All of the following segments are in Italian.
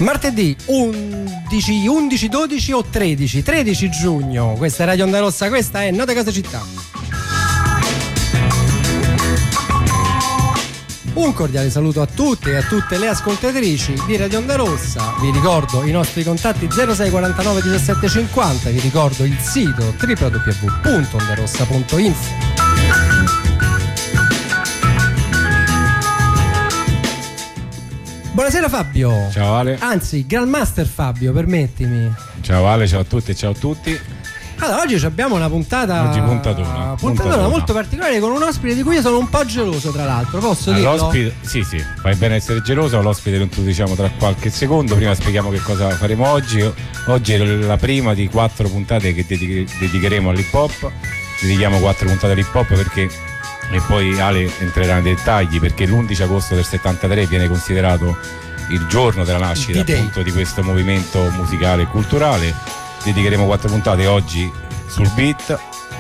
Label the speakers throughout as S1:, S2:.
S1: Martedì 11, 12 o 13 giugno, questa è Radio Onda Rossa, questa è Note Casa Città. Un cordiale saluto a tutti e a tutte le ascoltatrici di Radio Onda Rossa. Vi ricordo i nostri contatti 06 49 17 50, vi ricordo il sito www.ondarossa.info. Buonasera Fabio.
S2: Ciao Ale.
S1: Anzi, Grandmaster Fabio, permettimi.
S2: Ciao Ale, ciao a tutte e ciao a tutti.
S1: Allora, oggi abbiamo una puntatona molto particolare con un ospite di cui io sono un po' geloso, tra l'altro, posso dirlo?
S2: L'ospite, sì, fai bene a essere geloso, l'ospite lo introduciamo tra qualche secondo, prima spieghiamo che cosa faremo oggi. Oggi è la prima di 4 puntate che dedicheremo all'hip hop. Dedichiamo 4 puntate all'hip hop perché, e poi Ale entrerà nei dettagli, perché l'11 agosto del 73 viene considerato il giorno della nascita appunto di questo movimento musicale e culturale. Dedicheremo 4 puntate oggi sul beat,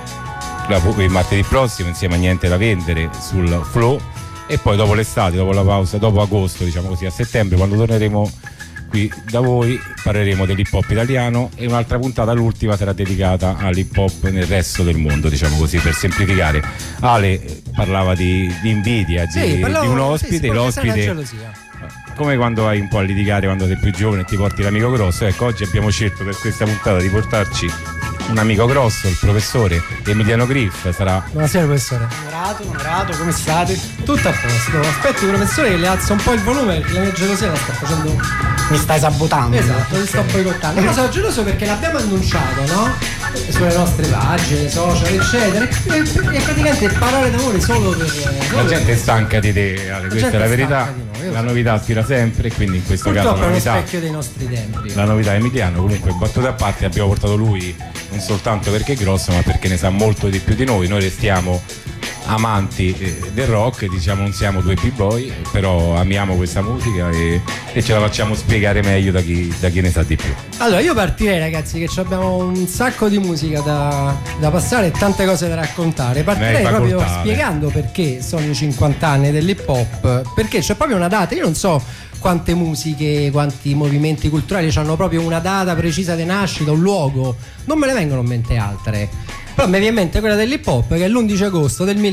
S2: il martedì prossimo insieme a Niente da Vendere sul flow, e poi dopo l'estate, dopo la pausa, dopo agosto, diciamo così, a settembre, quando torneremo qui da voi, parleremo dell'hip hop italiano, e un'altra puntata, l'ultima, sarà dedicata all'hip hop nel resto del mondo, diciamo così, per semplificare. Ale parlava di invidia, di un ospite, l'ospite, come quando vai un po' a litigare quando sei più giovane e ti porti l'amico grosso. Ecco, oggi abbiamo scelto per questa puntata di portarci un amico grosso, il professore Emiliano Griff.
S1: Buonasera professore.
S3: Onorato, come state?
S1: Tutto a posto. Aspetti professore che le alza un po' il volume, perché la mia gelosia la sta facendo.
S3: Mi stai sabotando.
S1: Esatto, ti sto boicottando. Ma sono geloso perché l'abbiamo annunciato, no? Sulle nostre pagine, social, eccetera. E praticamente parole d'amore solo per.
S2: La gente è stanca di te, Ale, questa è la verità. La novità tira sempre, quindi in questo caso la novità
S1: è uno specchio dei nostri tempi.
S2: La novità è Emiliano. Comunque, battute a parte, abbiamo portato lui non soltanto perché è grosso, ma perché ne sa molto di più di noi. Noi restiamo amanti del rock, diciamo, non siamo due b-boy, però amiamo questa musica e ce la facciamo spiegare meglio da chi ne sa di più.
S1: Allora io partirei, ragazzi, che abbiamo un sacco di musica da passare e tante cose da raccontare. Partirei proprio spiegando perché sono i 50 anni dell'hip hop, perché c'è proprio una data. Io non so quante musiche, quanti movimenti culturali hanno proprio una data precisa di nascita, un luogo, non me ne vengono in mente altre. Però mi viene in mente quella dell'hip hop, che è l'11 agosto del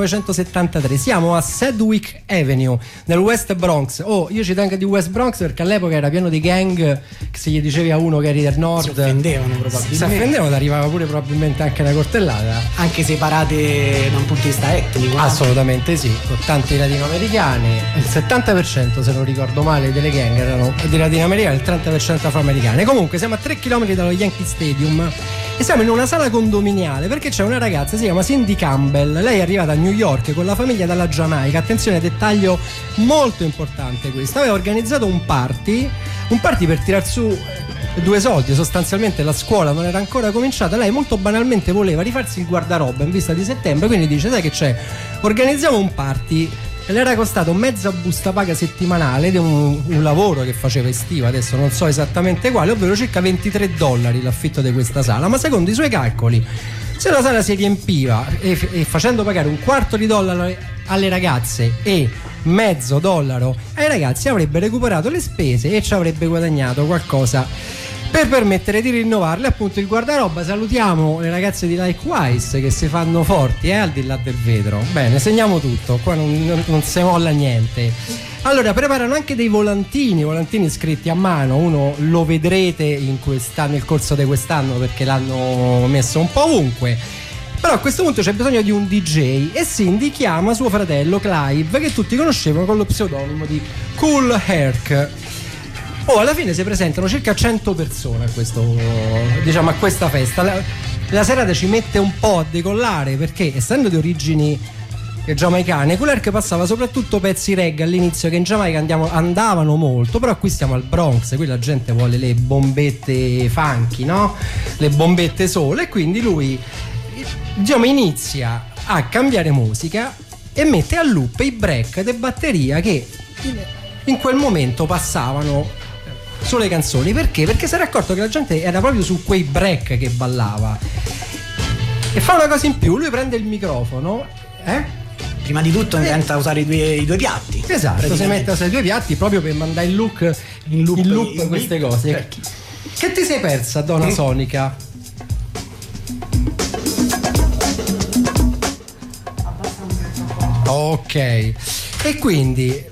S1: 1973. Siamo a Sedgwick Avenue, nel West Bronx. Io ci tengo di West Bronx perché all'epoca era pieno di gang, che se gli dicevi a uno che eri del nord
S3: si offendevano probabilmente.
S1: Si offendevano, arrivava pure probabilmente anche una coltellata.
S3: Anche separate da un punto di vista etnico.
S1: Assolutamente sì, con tanti latinoamericani. Il 70%, se non ricordo male, delle gang erano di latinoamericani, il 30% afroamericane. Comunque siamo a 3 km dallo Yankee Stadium e siamo in una sala condominiale perché c'è una ragazza, si chiama Cindy Campbell. Lei è arrivata a New York con la famiglia dalla Giamaica. Attenzione, dettaglio molto importante questo: aveva organizzato un party per tirar su 2 soldi. Sostanzialmente la scuola non era ancora cominciata, lei molto banalmente voleva rifarsi il guardaroba in vista di settembre, quindi dice: sai che c'è, organizziamo un party. Le era costato mezza busta paga settimanale di un lavoro che faceva estivo, adesso non so esattamente quale, ovvero circa $23 l'affitto di questa sala. Ma secondo i suoi calcoli, se la sala si riempiva e facendo pagare $1/4 alle ragazze e $0,50 ai ragazzi, avrebbe recuperato le spese e ci avrebbe guadagnato qualcosa per permettere di rinnovarle appunto il guardaroba. Salutiamo le ragazze di Likewise che si fanno forti al di là del vetro. Bene, segniamo tutto, qua non si molla niente. Allora, preparano anche dei volantini scritti a mano. Uno lo vedrete nel corso di quest'anno perché l'hanno messo un po' ovunque. Però a questo punto c'è bisogno di un DJ e Cindy chiama suo fratello Clive, che tutti conoscevano con lo pseudonimo di Kool Herc. Alla fine si presentano circa 100 persone a questa festa. La serata ci mette un po' a decollare perché, essendo di origini giamaicane, Kool Herc passava soprattutto pezzi reggae all'inizio che in Giamaica andavano molto, però qui stiamo al Bronx, qui la gente vuole le bombette funky, no? Le bombette sole, e quindi lui inizia a cambiare musica e mette a loop i break di batteria che in quel momento passavano sulle canzoni. Perché? Perché si era accorto che la gente era proprio su quei break che ballava. E fa una cosa in più: lui prende il microfono,
S3: prima di tutto intenta usare i due piatti.
S1: Esatto, si mette a usare i 2 piatti proprio per mandare il look
S3: in loop
S1: queste cose. Che ti sei persa, Donna Sonica? Ok. E quindi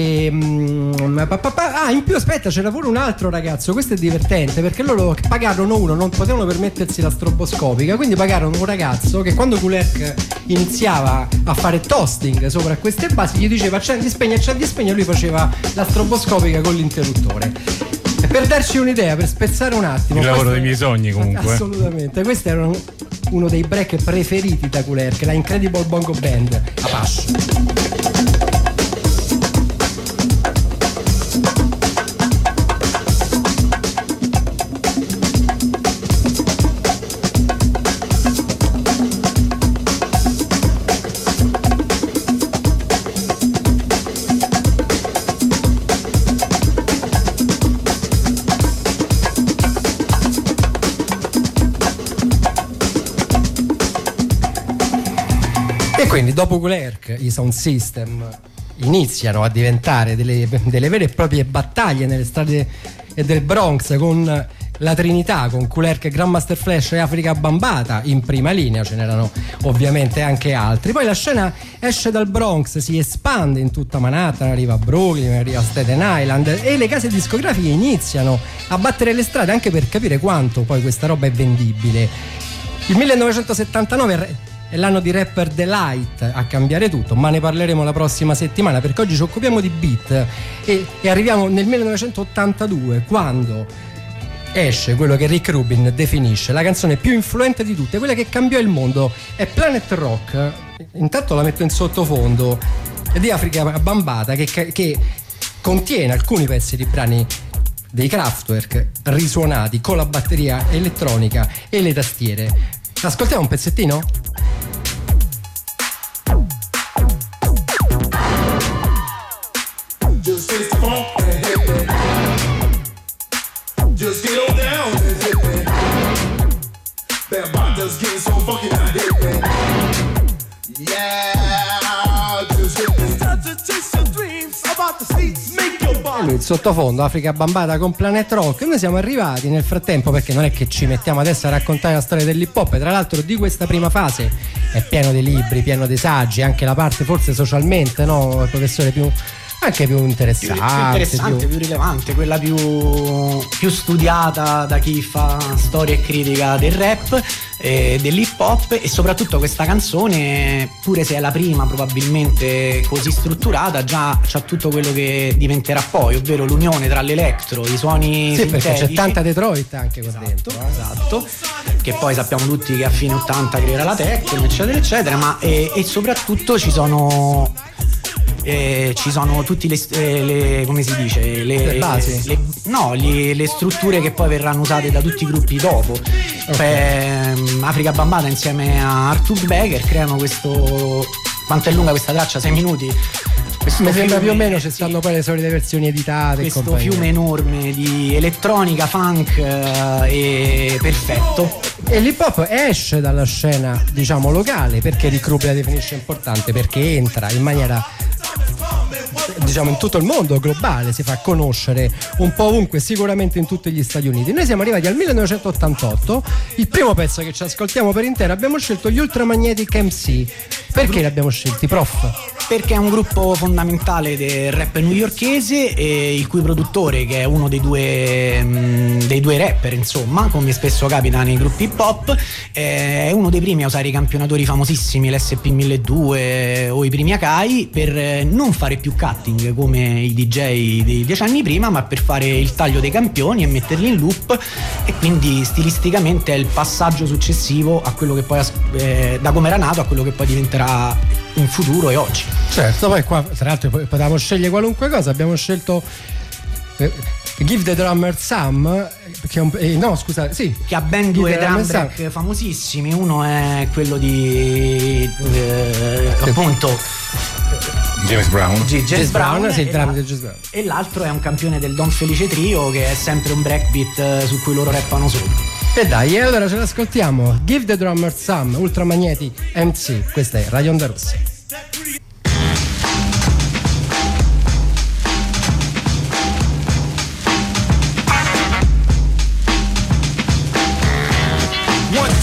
S1: in più aspetta, c'era pure un altro ragazzo, questo è divertente perché loro pagarono uno, non potevano permettersi la stroboscopica, quindi pagarono un ragazzo che quando Kulerk iniziava a fare toasting sopra queste basi gli diceva accendi spegni, e lui faceva la stroboscopica con l'interruttore. E per darci un'idea, per spezzare un attimo,
S2: il lavoro dei miei sogni comunque.
S1: Assolutamente, questo era uno dei break preferiti da Kulerk, la Incredible Bongo Band, Apache. Quindi dopo Kulerk i sound system iniziano a diventare delle vere e proprie battaglie nelle strade del Bronx, con la Trinità, con Kulerk, Grandmaster Flash e Africa Bambaataa in prima linea. Ce n'erano ovviamente anche altri. Poi la scena esce dal Bronx, si espande in tutta Manhattan, arriva a Brooklyn, arriva a Staten Island, e le case discografiche iniziano a battere le strade anche per capire quanto poi questa roba è vendibile. Il 1979 è l'anno di Rapper Delight a cambiare tutto, ma ne parleremo la prossima settimana, perché oggi ci occupiamo di beat e arriviamo nel 1982, quando esce quello che Rick Rubin definisce la canzone più influente di tutte, quella che cambiò il mondo. È Planet Rock, intanto la metto in sottofondo, di Africa Bambaataa, che contiene alcuni pezzi di brani dei Kraftwerk risuonati con la batteria elettronica e le tastiere. Ascoltiamo un pezzettino?
S4: Just get funk and hit it. Just get on down and hit it. Bambaataa's getting so funky now, hit it. Yeah, just hit it. Time to chase your dreams about the seats. Make your body.
S1: Il sottofondo Africa Bambaataa con Planet Rock. Noi siamo arrivati nel frattempo, perché non è che ci mettiamo adesso a raccontare la storia dell'hip hop, e tra l'altro di questa prima fase è pieno di libri, pieno di saggi, anche la parte forse socialmente, no, il professore, più interessante,
S3: più rilevante, quella più studiata da chi fa storia e critica del rap, dell'hip hop. E soprattutto questa canzone, pure se è la prima probabilmente così strutturata, già c'ha tutto quello che diventerà poi, ovvero l'unione tra l'electro, i suoni sintetici.
S1: Perché c'è tanta Detroit anche qua dentro.
S3: Esatto, che poi sappiamo tutti che a fine 80 creerà la techno, eccetera eccetera, ma e soprattutto ci sono tutti le come si dice, le
S1: basi,
S3: le strutture che poi verranno usate da tutti i gruppi dopo. Africa Bambaataa insieme a Artur Baker creano questo, quanto è lunga questa traccia? 6 minuti.
S1: Mi sembra più o meno ci stanno poi le solite versioni editate.
S3: Questo fiume enorme di elettronica, funk e perfetto.
S1: E l'hip hop esce dalla scena, diciamo, locale, perché Rick Rubin la definisce importante, perché entra in maniera, diciamo, in tutto il mondo globale, si fa conoscere un po' ovunque, sicuramente in tutti gli Stati Uniti. Noi siamo arrivati al 1988, il primo pezzo che ci ascoltiamo per intero, abbiamo scelto gli Ultramagnetic MC. Perché li abbiamo scelti, prof?
S3: Perché è un gruppo fondamentale del rap newyorkese, e il cui produttore, che è uno dei due rapper, insomma, come spesso capita nei gruppi hip hop, è uno dei primi a usare i campionatori famosissimi, l'SP 1200 o i primi Akai, per non fare più cutting come i DJ di 10 anni prima, ma per fare il taglio dei campioni e metterli in loop. E quindi stilisticamente è il passaggio successivo a quello che poi da come era nato a quello che poi diventerà in futuro e oggi.
S1: Certo, poi qua tra l'altro potevamo scegliere qualunque cosa, abbiamo scelto Give the Drummer Some, che
S3: ha ben due drum break famosissimi. Uno è quello di appunto
S2: James Brown,
S1: James Brown, sì, il drum di James Brown.
S3: E l'altro è un campione del Don Felice Trio, che è sempre un breakbeat su cui loro rappano sopra.
S1: E dai, e allora ce l'ascoltiamo. Give the Drummer Some, Ultramagnetic MC. Questa è Radio Onda Rossa.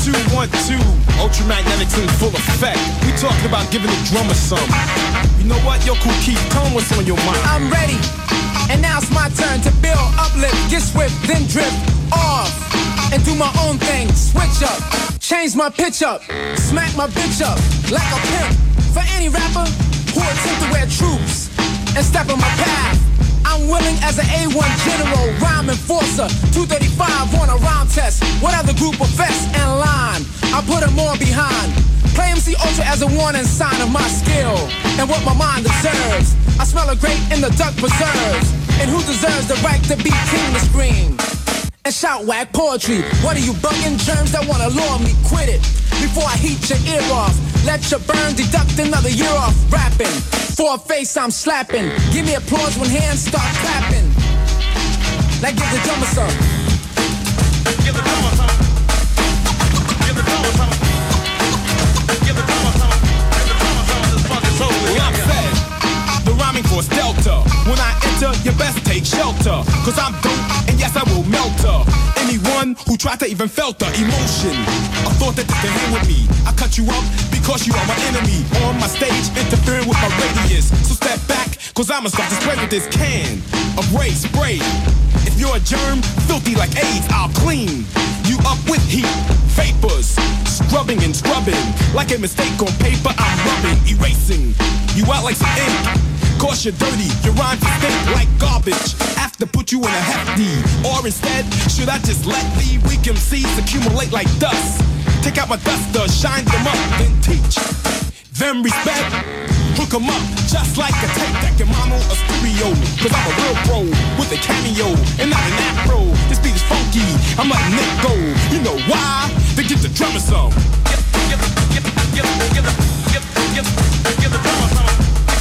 S5: 2, 1, 2. Ultramagnetics in full effect. We talking about giving the drummer some. You know what? Yo, Kool Keith, tell him what's on your mind.
S6: I'm ready, and now it's my turn to build, uplift, get swift, then drift off, and do my own thing. Switch up, change my pitch up, smack my bitch up like a pimp. For any rapper who attempt to wear troops and step on my path, I'm willing as an A1 general, rhyme enforcer, 235 on a round test. What other group of vets and line? I put them all behind. Play MC Ultra as a warning sign of my skill and what my mind deserves. I smell a grape in the duck preserves. And who deserves the right to be king to scream and shout whack poetry? What are you bugging germs that wanna lure me? Quit it before I heat your ear off. Let your burn deduct another year off rapping. For a face I'm slapping. Give me applause when hands start clapping. Like give the drummer some. Give the drummer some. Give the drummer some. Give the drummer some. Give the drummer some. This fucking soul.
S5: I'm fed. The rhyming force Delta. When I enter, you best take shelter. Cause I'm dope, and yes, I will melt her. Anyone who tried to even felt the emotion, a thought that they can hang with me. I cut you up because you are my enemy. On my stage, interfering with my radius. So step back, cause I'ma start to spray with this can of ray spray. If you're a germ, filthy like AIDS, I'll clean you up with heat, vapors, scrubbing and scrubbing. Like a mistake on paper, I'm rubbing, erasing you out like some ink. Cause you're dirty, your rhymes stink like garbage. Have to put you in a hefty. Or instead, should I just let the weak MCs accumulate like dust? Take out my duster, shine them up, then teach them respect. Hook them up, just like a tape deck and mono a stereo. Cause I'm a real pro, with a cameo, and not an afro. This beat is funky, I'm letting it go. You know why? They give the drummer some. Give the drummer some.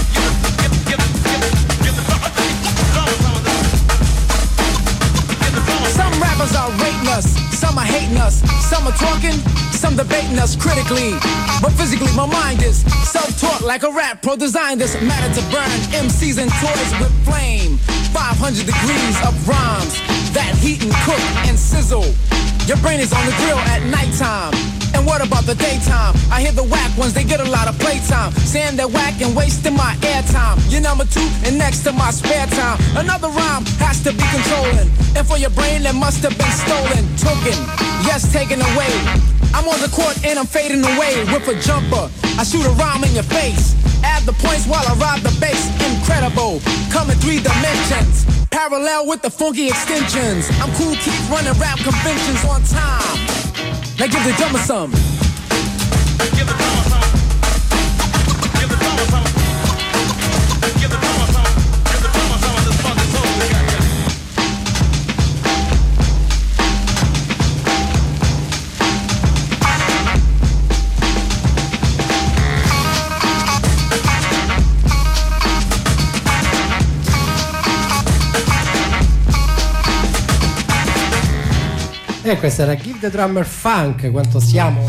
S6: Some rappers are rating us, some are hating us, some are talking, some debating us critically. But physically my mind is self-taught like a rap pro. Designed this matter to burn MCs and toys with flame. 500 degrees of rhymes that heat and cook and sizzle. Your brain is on the grill at nighttime. And what about the daytime? I hear the whack ones, they get a lot of playtime. Saying they're whack and wasting my airtime. You're number 2 and next to my spare time. Another rhyme has to be controlling. And for your brain that must have been stolen. Token, yes, taken away. I'm on the court and I'm fading away with a jumper. I shoot a rhyme in your face. Add the points while I ride the bass. Incredible, come in 3 dimensions. Parallel with the funky extensions. I'm Kool Keith running rap conventions on time. Now give the drummer some. Give the drummer some. Give the drummer some. Give the drummer some. Give the drummer some of this fucking soul we got here.
S1: E questa era Give the Drummer Funk. Quanto siamo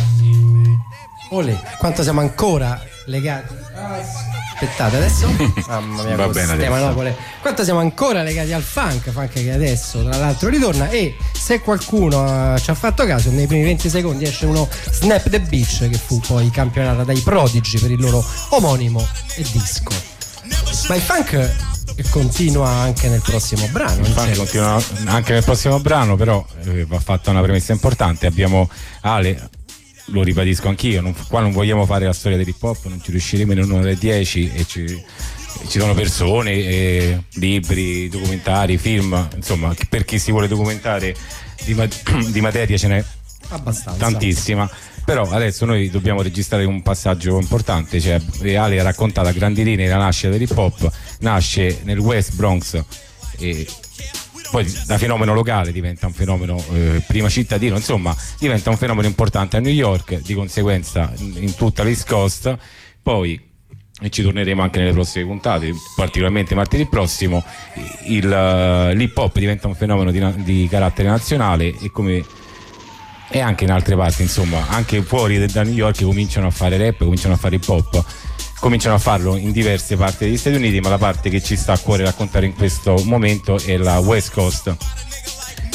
S1: ancora legati. Aspettate adesso. Mamma mia,
S2: va bene adesso.
S1: Quanto siamo ancora legati al funk che adesso tra l'altro ritorna. E se qualcuno ci ha fatto caso, nei primi 20 secondi esce uno Snap the Beach, che fu poi campionata dai Prodigy per il loro omonimo e disco. Ma il funk continua anche nel prossimo brano.
S2: Infatti continua anche nel prossimo brano, però va fatta una premessa importante. Abbiamo Ale, lo ribadisco anch'io, qua non vogliamo fare la storia dell'hip hop, non ci riusciremo in 1 ora e 10 e ci sono persone, libri, documentari, film, insomma, per chi si vuole documentare di materia ce n'è
S1: abbastanza,
S2: tantissima. Però adesso noi dobbiamo registrare un passaggio importante, cioè Ale ha raccontato a grandi linee la nascita dell'hip hop. Nasce nel West Bronx e poi da fenomeno locale diventa un fenomeno prima cittadino, insomma diventa un fenomeno importante a New York, di conseguenza in tutta l'East Coast. Poi, e ci torneremo anche nelle prossime puntate, particolarmente martedì prossimo, l'hip hop diventa un fenomeno di carattere nazionale, e anche in altre parti, insomma, anche fuori da New York cominciano a fare rap, cominciano a fare hip hop, cominciano a farlo in diverse parti degli Stati Uniti, ma la parte che ci sta a cuore raccontare in questo momento è la West Coast.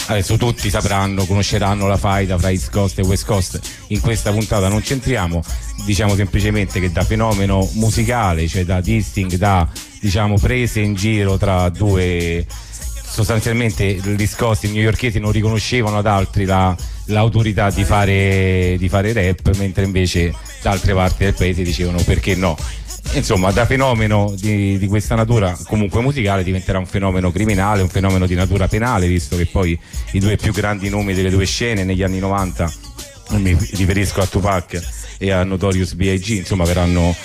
S2: adesso tutti sapranno, conosceranno la faida fra East Coast e West Coast. In questa puntata non c'entriamo, diciamo semplicemente che da fenomeno musicale, cioè da dissing, da diciamo prese in giro tra due, sostanzialmente l'East Coast, i newyorkesi non riconoscevano ad altri l'autorità di fare rap, mentre invece da altre parti del paese dicevano perché no. Insomma, da fenomeno di questa natura comunque musicale diventerà un fenomeno criminale, un fenomeno di natura penale, visto che poi i due più grandi nomi delle due scene negli anni 90, mi riferisco a Tupac e a Notorious B.I.G., insomma saranno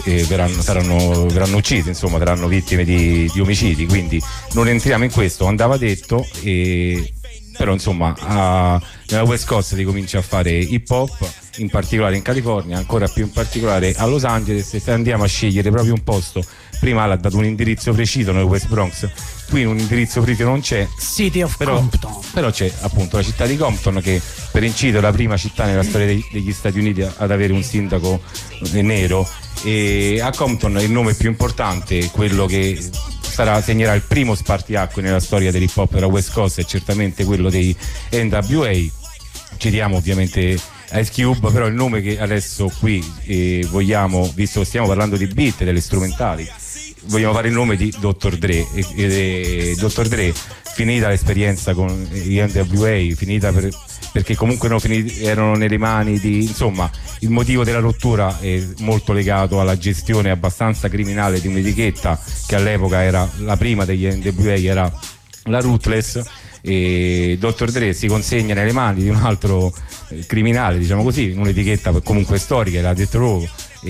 S2: uccisi, insomma saranno vittime di omicidi, quindi non entriamo in questo, andava detto. Però insomma nella West Coast si comincia a fare hip hop, in particolare in California, ancora più in particolare a Los Angeles, e se andiamo a scegliere proprio un posto, prima l'ha dato un indirizzo preciso nel West Bronx, qui un indirizzo preciso non c'è,
S3: City of Compton,
S2: però c'è appunto la città di Compton, che per inciso è la prima città nella storia degli Stati Uniti ad avere un sindaco nero, e a Compton il nome più importante, quello che segnerà il primo spartiacque nella storia dell'hip hop della West Coast, è certamente quello dei NWA. Citiamo ovviamente Ice Cube, però il nome che adesso qui vogliamo, visto che stiamo parlando di beat, delle strumentali, vogliamo fare il nome di Dr. Dre. Dr. Dre, finita l'esperienza con gli NWA, finita perché comunque erano nelle mani di, insomma, il motivo della rottura è molto legato alla gestione abbastanza criminale di un'etichetta che all'epoca era la prima degli NWA, era la Ruthless, e Dr. Dre si consegna nelle mani di un altro criminale, diciamo così, un'etichetta comunque storica, la Death Row,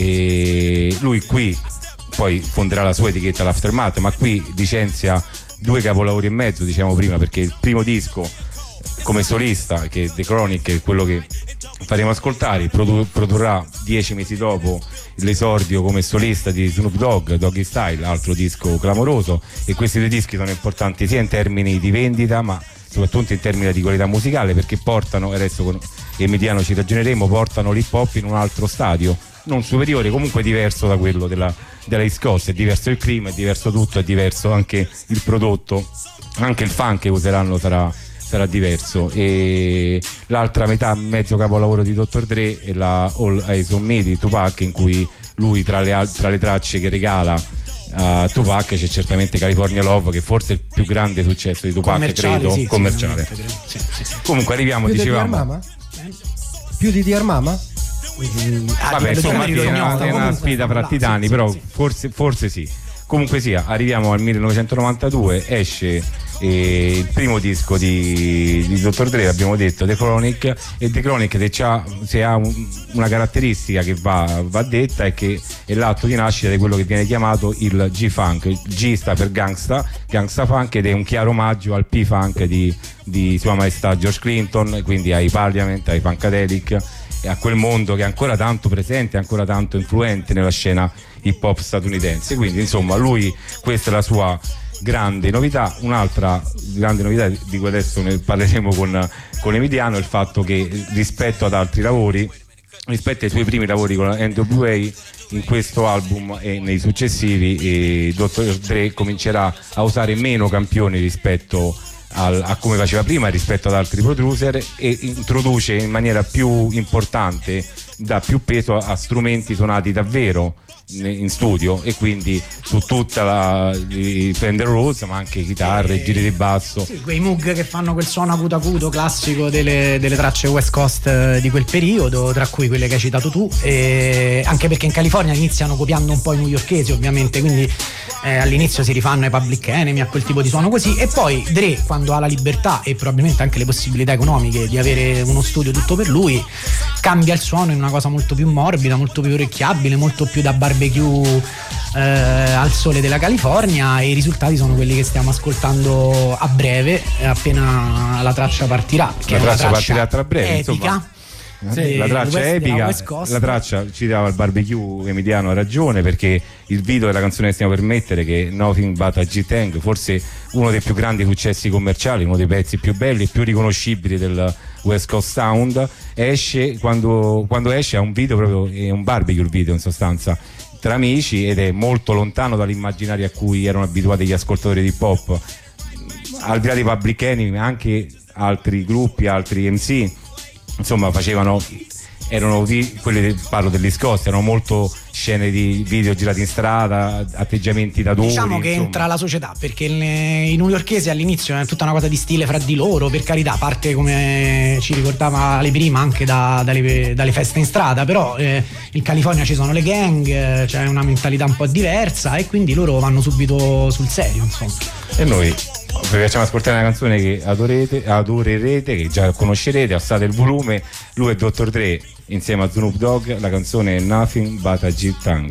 S2: e lui qui poi fonderà la sua etichetta, l'Aftermath, ma qui licenzia 2 capolavori e mezzo, diciamo prima, perché il primo disco come solista, che è The Chronic, è quello che faremo ascoltare, produrrà 10 mesi dopo l'esordio come solista di Snoop Dogg, Doggy Style, altro disco clamoroso, e questi 2 dischi sono importanti sia in termini di vendita ma soprattutto in termini di qualità musicale, perché portano, e adesso con Emiliano ci ragioneremo, portano l'hip hop in un altro stadio, non superiore, comunque diverso da quello della East Coast. È diverso il clima, è diverso tutto, è diverso anche il prodotto, anche il funk che useranno sarà diverso. E l'altra metà, mezzo capolavoro di Dr. Dre, è la All Eyes on Me di Tupac, in cui lui tra le tracce che regala a Tupac c'è certamente California Love, che forse è il più grande successo di Tupac, credo,
S3: sì,
S2: commerciale.
S3: Sì.
S2: Comunque arriviamo,
S1: più
S2: dicevamo,
S1: più di Dear Mama?
S2: vabbè, insomma è una sfida fra titani, però forse sì. Comunque sia, arriviamo al 1992, esce il primo disco di Dr. Dre, abbiamo detto, The Chronic, e The Chronic se ha una caratteristica che va detta, è che è l'atto di nascita di quello che viene chiamato il G-Funk. Il G sta per Gangsta Funk, ed è un chiaro omaggio al P-Funk di Sua Maestà George Clinton, quindi ai Parliament, ai Funkadelic, e a quel mondo che è ancora tanto presente, ancora tanto influente nella scena hip hop statunitense. Quindi insomma questa è la sua grande novità. Un'altra grande novità di cui adesso ne parleremo con Emiliano è il fatto che rispetto ad altri lavori, rispetto ai suoi primi lavori con la NWA, in questo album e nei successivi Dr. Dre comincerà a usare meno campioni rispetto a come faceva prima, rispetto ad altri producer, e introduce in maniera più importante, dà più peso a strumenti suonati davvero in studio, e quindi su tutta i Fender Rhodes, ma anche chitarre, giri di basso,
S3: sì, quei Moog che fanno quel suono acuto acuto classico delle tracce West Coast di quel periodo, tra cui quelle che hai citato tu, e anche perché in California iniziano copiando un po' i newyorkesi, ovviamente, quindi all'inizio si rifanno ai Public Enemy, a quel tipo di suono così, e poi Dre, quando ha la libertà e probabilmente anche le possibilità economiche di avere uno studio tutto per lui, cambia il suono in una cosa molto più morbida, molto più orecchiabile, molto più da barbecue al sole della California, e i risultati sono quelli che stiamo ascoltando a breve, appena la traccia partirà, che
S2: la traccia partirà tra breve,
S3: epica,
S2: insomma. Sì, la traccia è epica, la traccia ci dava il barbecue. Emiliano ha ragione, perché il video della canzone che stiamo per mettere, che è Nothing But a G-Tang, forse uno dei più grandi successi commerciali, uno dei pezzi più belli e più riconoscibili del West Coast Sound, esce quando esce a un video proprio, è un barbecue il video in sostanza, tra amici, ed è molto lontano dall'immaginario a cui erano abituati gli ascoltatori di hip hop, al di là dei Public Enemy, anche altri gruppi, altri MC, insomma erano parlo dell'East Coast, erano molto scene di video girati in strada, atteggiamenti da adulti.
S3: Diciamo che entra la società, perché i newyorkesi all'inizio è tutta una cosa di stile fra di loro, per carità, parte come ci ricordava Ale prima anche dalle feste in strada, però in California ci sono le gang, c'è una mentalità un po' diversa e quindi loro vanno subito sul serio, insomma.
S2: E noi vi facciamo ascoltare una canzone che adorerete, che già conoscerete, alzate il volume. Lui è Dr. Dre insieme a Snoop Dogg, la canzone è Nothing But a G-Thang.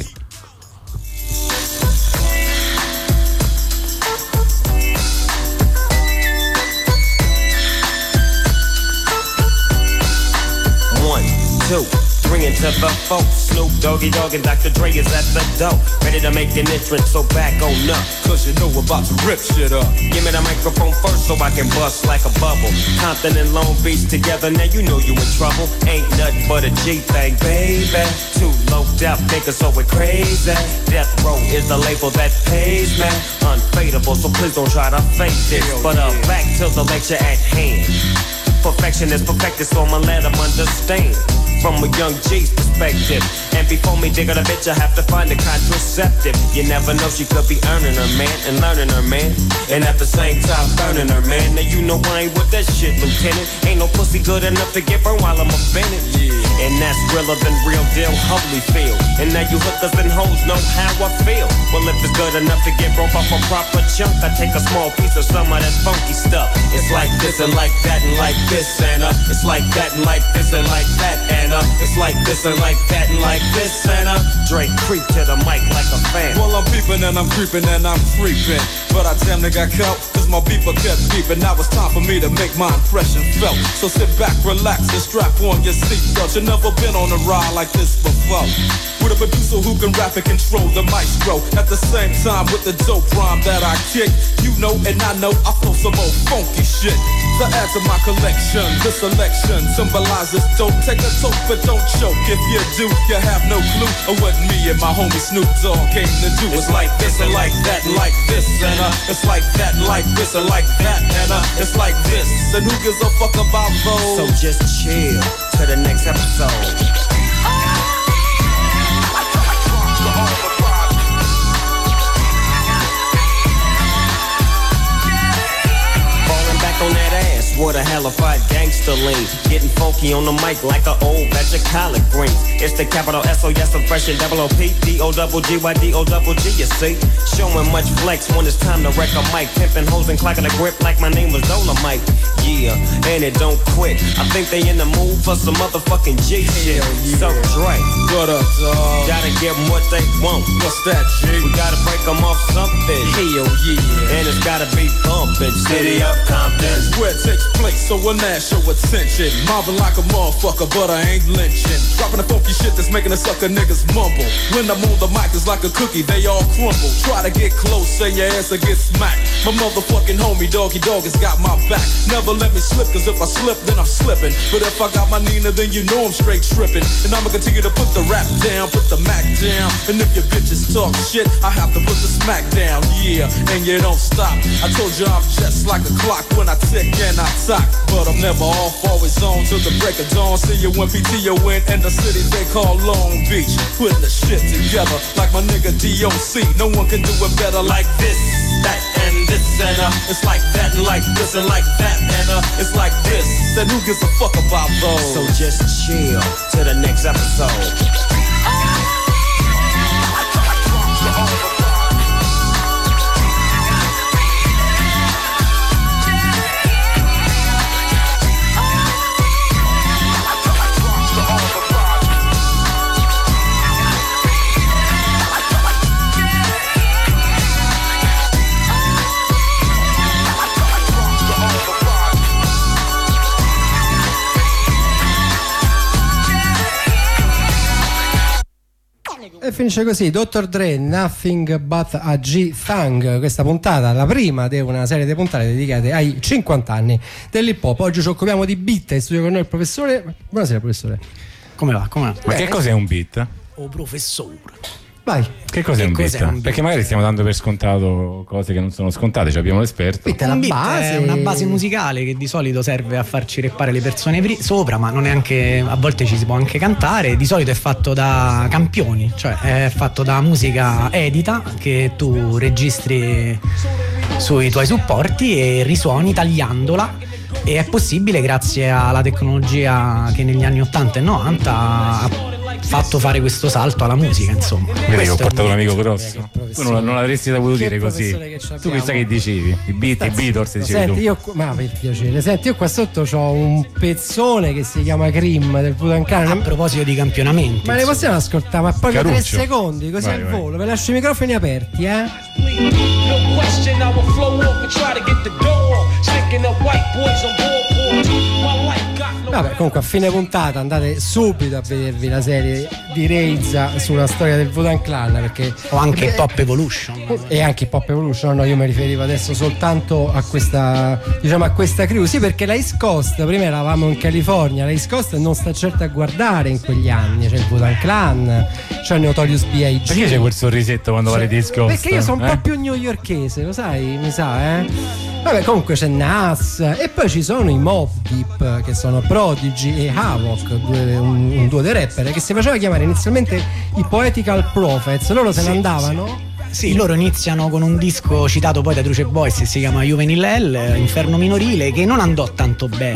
S7: Bringing to the folks, Snoop Doggy Dogg and Dr. Dre is at the door, ready to make an entrance, so back on up, cause you know we're about to rip shit up. Give me the microphone first so I can bust like a bubble. Compton and Long Beach together, now you know you in trouble. Ain't nothing but a G-thing, baby. Too loped out niggas, so we're crazy. Death Row is the label that pays me. Unfadable, so please don't try to fake this. But back to the lecture at hand. Perfection is perfected, so I'ma let them understand. From a young G's perspective. And before me dig on a bitch, I have to find a contraceptive. You never know, she could be earning her man and learning her man, and at the same time burning her man. Now you know I ain't with that shit, Lieutenant. Ain't no pussy good enough to get burned while I'm offended. Yeah. And that's realer than real deal Holyfield. And now you hookers and hoes know how I feel. Well, if it's good enough to get broke off a proper chunk, I take a small piece of some of that funky stuff. It's like this and like that and like this and it's like that and like this and like that and it's like this and like that and like this and Drake creep to the mic like a fan.
S8: Well, I'm peeping and I'm creeping and I'm creeping, but I damn near got caught cause my beeper kept beeping. Now it's time for me to make my impression felt. So sit back, relax and strap on your seatbelt. You've never been on a ride like this before, with a producer who can rap and control the maestro. At the same time with the dope rhyme that I kick, you know and I know I flow some old funky shit to add to my collection. This selection symbolizes dope. Take a toke but don't choke. If you do, you have no clue of what me and my homie Snoop Dogg came to do. It's like this and like that and like this and it's like that and like this and like that and it's like this. And who gives a fuck about those?
S7: So just chill to the next episode. On that ass, what a hellified gangster lean. Getting funky on the mic like an old batch of collard greens. It's the capital S-O-S, I'm fresh and double O-P D-O-double-G-Y-D-O-double-G, you see. Showing much flex when it's time to wreck a mic. Pimping hoes and clocking a grip like my name was Dolomite. Yeah, and it don't quit. I think they in the mood for some motherfucking G shit. Yeah. So Dre,
S8: what up, dog?
S7: Gotta give them what they want.
S8: What's that, G?
S7: We gotta break them off something.
S8: Hell yeah.
S7: And it's gotta be bumpin'. City up Compton,
S8: where it takes place, so when that show attention. Mobbing like a motherfucker, but I ain't lynching. Dropping the funky shit that's making the sucker niggas mumble. When I'm on the mic, it's like a cookie, they all crumble. Try to get close, and your ass will get smacked. My motherfucking homie, Doggy Dogg, has got my back. Never let me slip, cause if I slip, then I'm slipping. But if I got my Nina, then you know I'm straight tripping. And I'ma continue to put the rap down, put the Mac down. And if your bitches talk shit, I have to put the smack down. Yeah, and you don't stop. I told you I'm just like a clock when I tick and I talk. But I'm never off, always on till the break of dawn. See you when PTO in the city they call Long Beach. Putting the shit together like my nigga DOC. No one can do it better like this, that, and this, and it's like that, and like this, and like that, and it's like this. Then who gives a fuck about those?
S7: So just chill to the next episode.
S1: E finisce così Dr. Dre, Nothing But a G-Thang. Questa puntata, la prima di una serie di puntate dedicate ai 50 anni dell'hip hop. Oggi ci occupiamo di beat. In studio con noi il professore. Buonasera professore.
S3: Come va? Come va?
S2: Ma che cos'è un beat?
S3: Oh professore.
S1: Vai.
S2: Che cos'è un beat? Perché magari stiamo dando per scontato cose che non sono scontate, cioè abbiamo l'esperto.
S3: Un beat è una base musicale che di solito serve a farci reppare le persone sopra, ma non è anche, a volte ci si può anche cantare. Di solito è fatto da campioni, cioè è fatto da musica edita che tu registri sui tuoi supporti e risuoni tagliandola. E è possibile grazie alla tecnologia che negli anni 80 e 90 ha fatto fare questo salto alla musica, insomma.
S2: Vedi che ho portato un amico grosso. Tu non l'avresti saputo dire così. Tu chissà che dicevi? I Beatles dicevi
S1: senti,
S2: tu.
S1: Ma per piacere, senti, io qua sotto c'ho un pezzone che si chiama Cream del Wu-Tang Clan.
S3: A proposito di campionamenti,
S1: ma le possiamo ascoltare? Ma poi 3 secondi, così al
S2: vai.
S1: volo. Vi lascio i microfoni aperti,
S9: No question, I will flow off and try to get the dough on. Sticking up white boys on board. My life got no.
S1: Vabbè, comunque a fine puntata andate subito a vedervi la serie di Reiza sulla storia del Wu-Tang Clan, perché
S3: o anche Pop Evolution.
S1: E anche Pop Evolution, no, io mi riferivo adesso soltanto a questa, diciamo, a questa crew. Sì, perché la East Coast, prima eravamo in California, la East Coast non sta certo a guardare in quegli anni. C'è il Wu-Tang Clan, c'è il Notorious B.I.G.
S2: Perché c'è quel sorrisetto quando vale East Coast?
S1: Perché io sono un po' più newyorkese, lo sai, mi sa, Vabbè, comunque c'è Nas e poi ci sono i Mobb Deep, che sono Prodigy e Havoc, un duo di rapper che si faceva chiamare inizialmente i Poetical Prophets. Loro se ne andavano.
S3: Sì, loro iniziano con un disco citato poi da Truce Boys che si chiama Juvenile Hell, Inferno Minorile, che non andò tanto bene.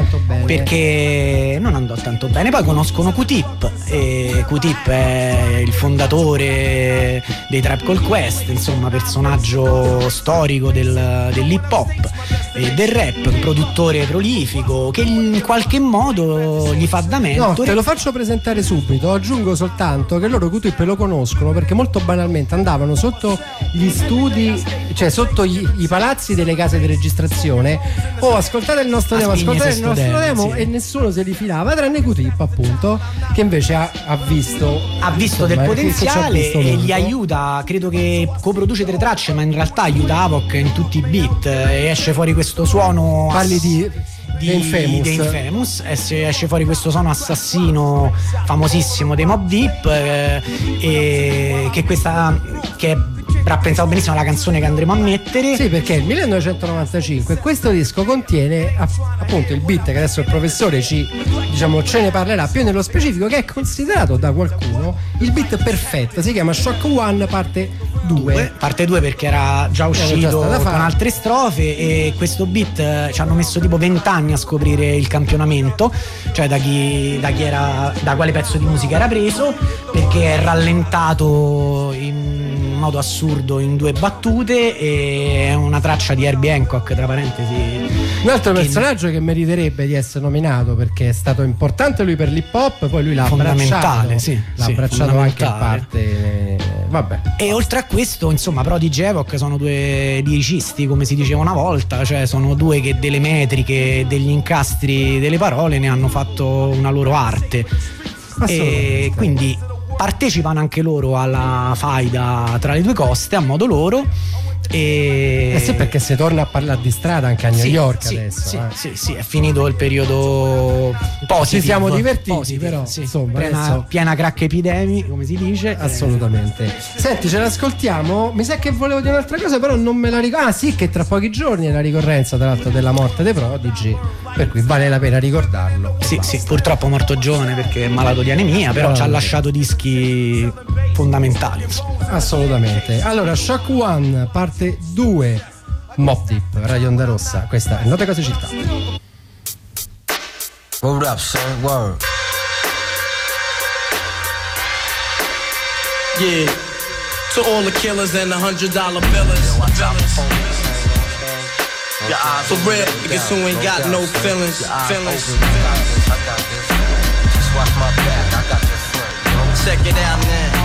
S3: Perché non andò tanto bene. Poi conoscono Q-Tip, e Q-Tip è il fondatore dei Tribe Called Quest, insomma, personaggio storico dell'hip hop e del rap, un produttore prolifico che in qualche modo gli fa da mentore.
S1: No, te lo faccio presentare subito. Aggiungo soltanto che loro Q-Tip lo conoscono perché molto banalmente andavano sotto gli studi, cioè sotto i palazzi delle case di registrazione. Ascoltate il nostro demo, sì. E nessuno se li filava tranne Q-Tip, appunto, che invece ha visto
S3: del potenziale e gli aiuta. Credo che coproduce 3 tracce, ma in realtà aiuta Havoc in tutti i beat e esce fuori questo suono.
S1: Parli di
S3: Infamous, esce fuori questo suono assassino famosissimo dei Mobb Deep, e che rappensavo benissimo la canzone che andremo a mettere.
S1: Sì, perché è il 1995 e questo disco contiene appunto il beat che adesso il professore ce ne parlerà più nello specifico, che è considerato da qualcuno il beat perfetto. Si chiama Shock One parte 2
S3: perché era già uscito con altre strofe, e questo beat ci hanno messo tipo 20 anni a scoprire il campionamento, cioè da quale pezzo di musica era preso, perché è rallentato in modo assurdo in 2 battute e è una traccia di Herbie Hancock, tra parentesi.
S1: Un altro personaggio che meriterebbe di essere nominato, perché è stato importante lui per l'hip hop, poi lui l'ha abbracciato, abbracciato anche in parte. Vabbè. E oltre a questo, insomma, Prodigy e Havoc sono 2 liricisti, come si diceva una volta, cioè sono 2 che delle metriche, degli incastri delle parole ne hanno fatto una loro arte. E quindi partecipano anche loro alla faida tra le 2 coste a modo loro. Sì, perché si torna a parlare di strada anche a New York adesso.
S3: Sì, è finito il periodo positive.
S1: Ci siamo divertiti, però insomma,
S3: piena crack epidemi, come si dice.
S1: Assolutamente. Senti, ce l'ascoltiamo. Mi sa che volevo dire un'altra cosa, però non me la ricordo. Ah sì, che tra pochi giorni è la ricorrenza tra l'altro della morte dei Prodigy, per cui vale la pena ricordarlo.
S3: Sì, purtroppo è morto giovane perché è malato di anemia, però ci ha lasciato dischi fondamentali.
S1: Assolutamente. Allora, Shock One parte 2, Mobb Deep, Radio Onda Rossa. Questa è Note Cose Città.
S10: Word up, son, word.
S6: Yeah, to all the killers and the $100 billers. For real, niggas who ain't got no feelings.
S10: Just watch my back, I got your front.
S6: Check it out now.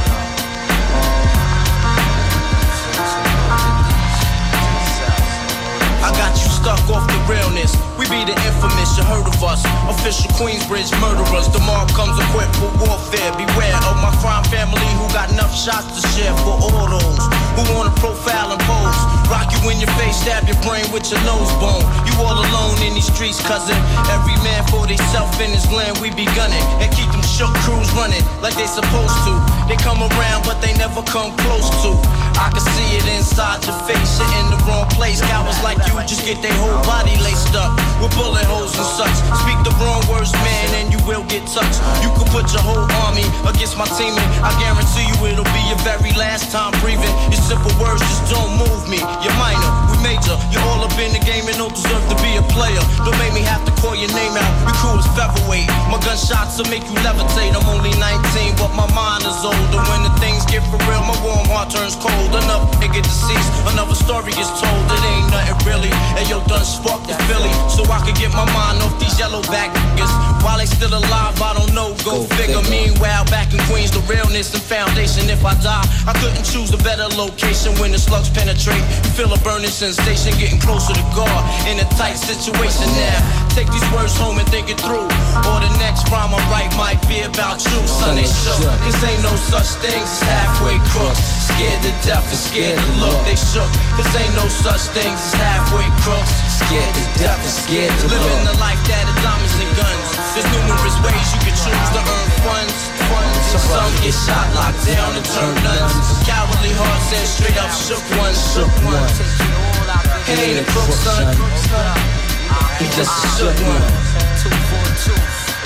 S6: I got you stuck off the realness. We be the infamous, you heard of us. Official Queensbridge murderers. The mob comes equipped for warfare. Beware of my crime family who got enough shots to share for all those
S11: who wanna profile and pose. Rock you in your face, stab your brain with your nose bone. You all alone in these streets, cousin. Every man for theyself in his land, we be gunning. And keep them shook crews running like they supposed to. They come around, but they never come close to. I can see it inside your face, you're in the wrong place. Cowards like you just get their whole body laced up with bullet holes and such. Speak the wrong words, man, and you will get touched. You could put your whole army against my team, and I guarantee you it'll be your very last time breathing. Your simple words just don't move me. You're minor, we major. You're all up in the game and don't deserve to be a player. Don't make me have to call your name out. Your crew is featherweight. My gunshots will make you levitate. I'm only 19, but my mind is older. When the things get for real, my warm heart turns cold. Another nigga deceased, another story gets told. It ain't nothing really. And yo, done sparked the Philly, so I could get my mind off these yellow back niggas. While they still alive, I don't know, go figure. Meanwhile, back in Queens, the realness and foundation. If I die, I couldn't choose a better location. When the slugs penetrate, you feel a burning sensation, getting closer to God in a tight situation now. Take these words home and think it through, or the next rhyme I write might be about you. Son, they shook, cause ain't no such thing as halfway crooks. Scared to death and scared to look, they shook, cause ain't no such thing as halfway crooks. Scared to death and scared to look. Living the life that is diamonds and guns. There's numerous ways you can choose to earn funds. Some get shot, locked down and turn nuns. Cowardly hearts and straight up shook ones. He ain't a crook, son. He just a shook one. 242.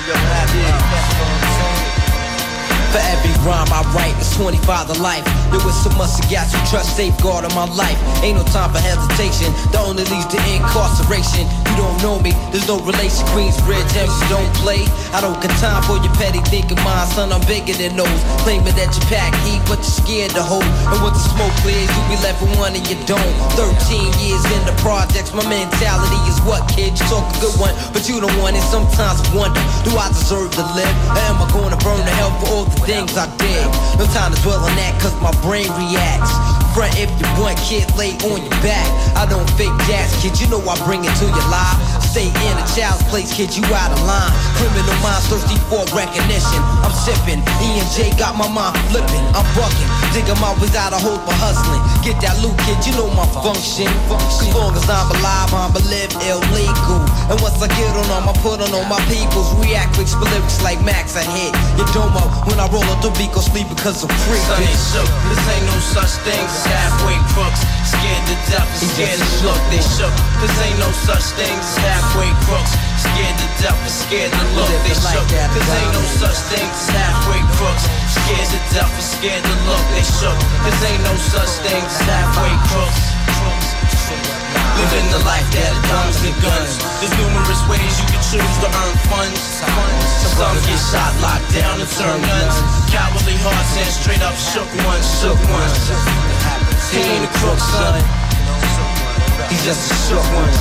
S11: For every rhyme I write, it's 25 to life. There was so much to got you trust, safeguard in my life. Ain't no time for hesitation, that only leads to incarceration. You don't know me, there's no relation. Queensbridge, MC don't play. I don't got time for your petty thinking, mine, son, I'm bigger than those. Claiming that you pack heat, but you're scared to hold. And when the smoke clears, you be left with one and you don't. 13 years in the projects, my mentality is what, kid? You talk a good one, but you don't want it. Sometimes I wonder, do I deserve to live? Or am I gonna burn to hell for all the things I did? No time to dwell on that, cause my brain reacts. Front if you want, kid, lay on your back. I don't fake gas, kid, you know I bring it to your life. Stay in a child's place, kid, you out of line. Criminal minds thirsty for recognition. I'm sipping, E&J got my mind flipping. I'm bucking, digging my ways out of hope for hustling. Get that loot, kid, you know my function. As long as I'm alive, I'ma live illegal. And once I get on them, I put on all my peoples. React with lyrics like Max, I hit your domo. When I roll up the beat, go sleep because I'm free. Son, they shook, this ain't no such thing as halfway crooks. Scared to death and scared to look, they shook. This ain't no such thing as halfway crooks. Scared to death and scared to look, they shook. This ain't no such thing as halfway crooks. Scared to death and scared to look, they shook. This ain't no such thing as halfway crooks. Living the life that is diamonds and guns. There's numerous ways you can choose to earn funds. Some get shot, locked down and turn nuns. Cowardly hearts and straight up shook ones, shook ones. He ain't a crook, son. He's just a shook one.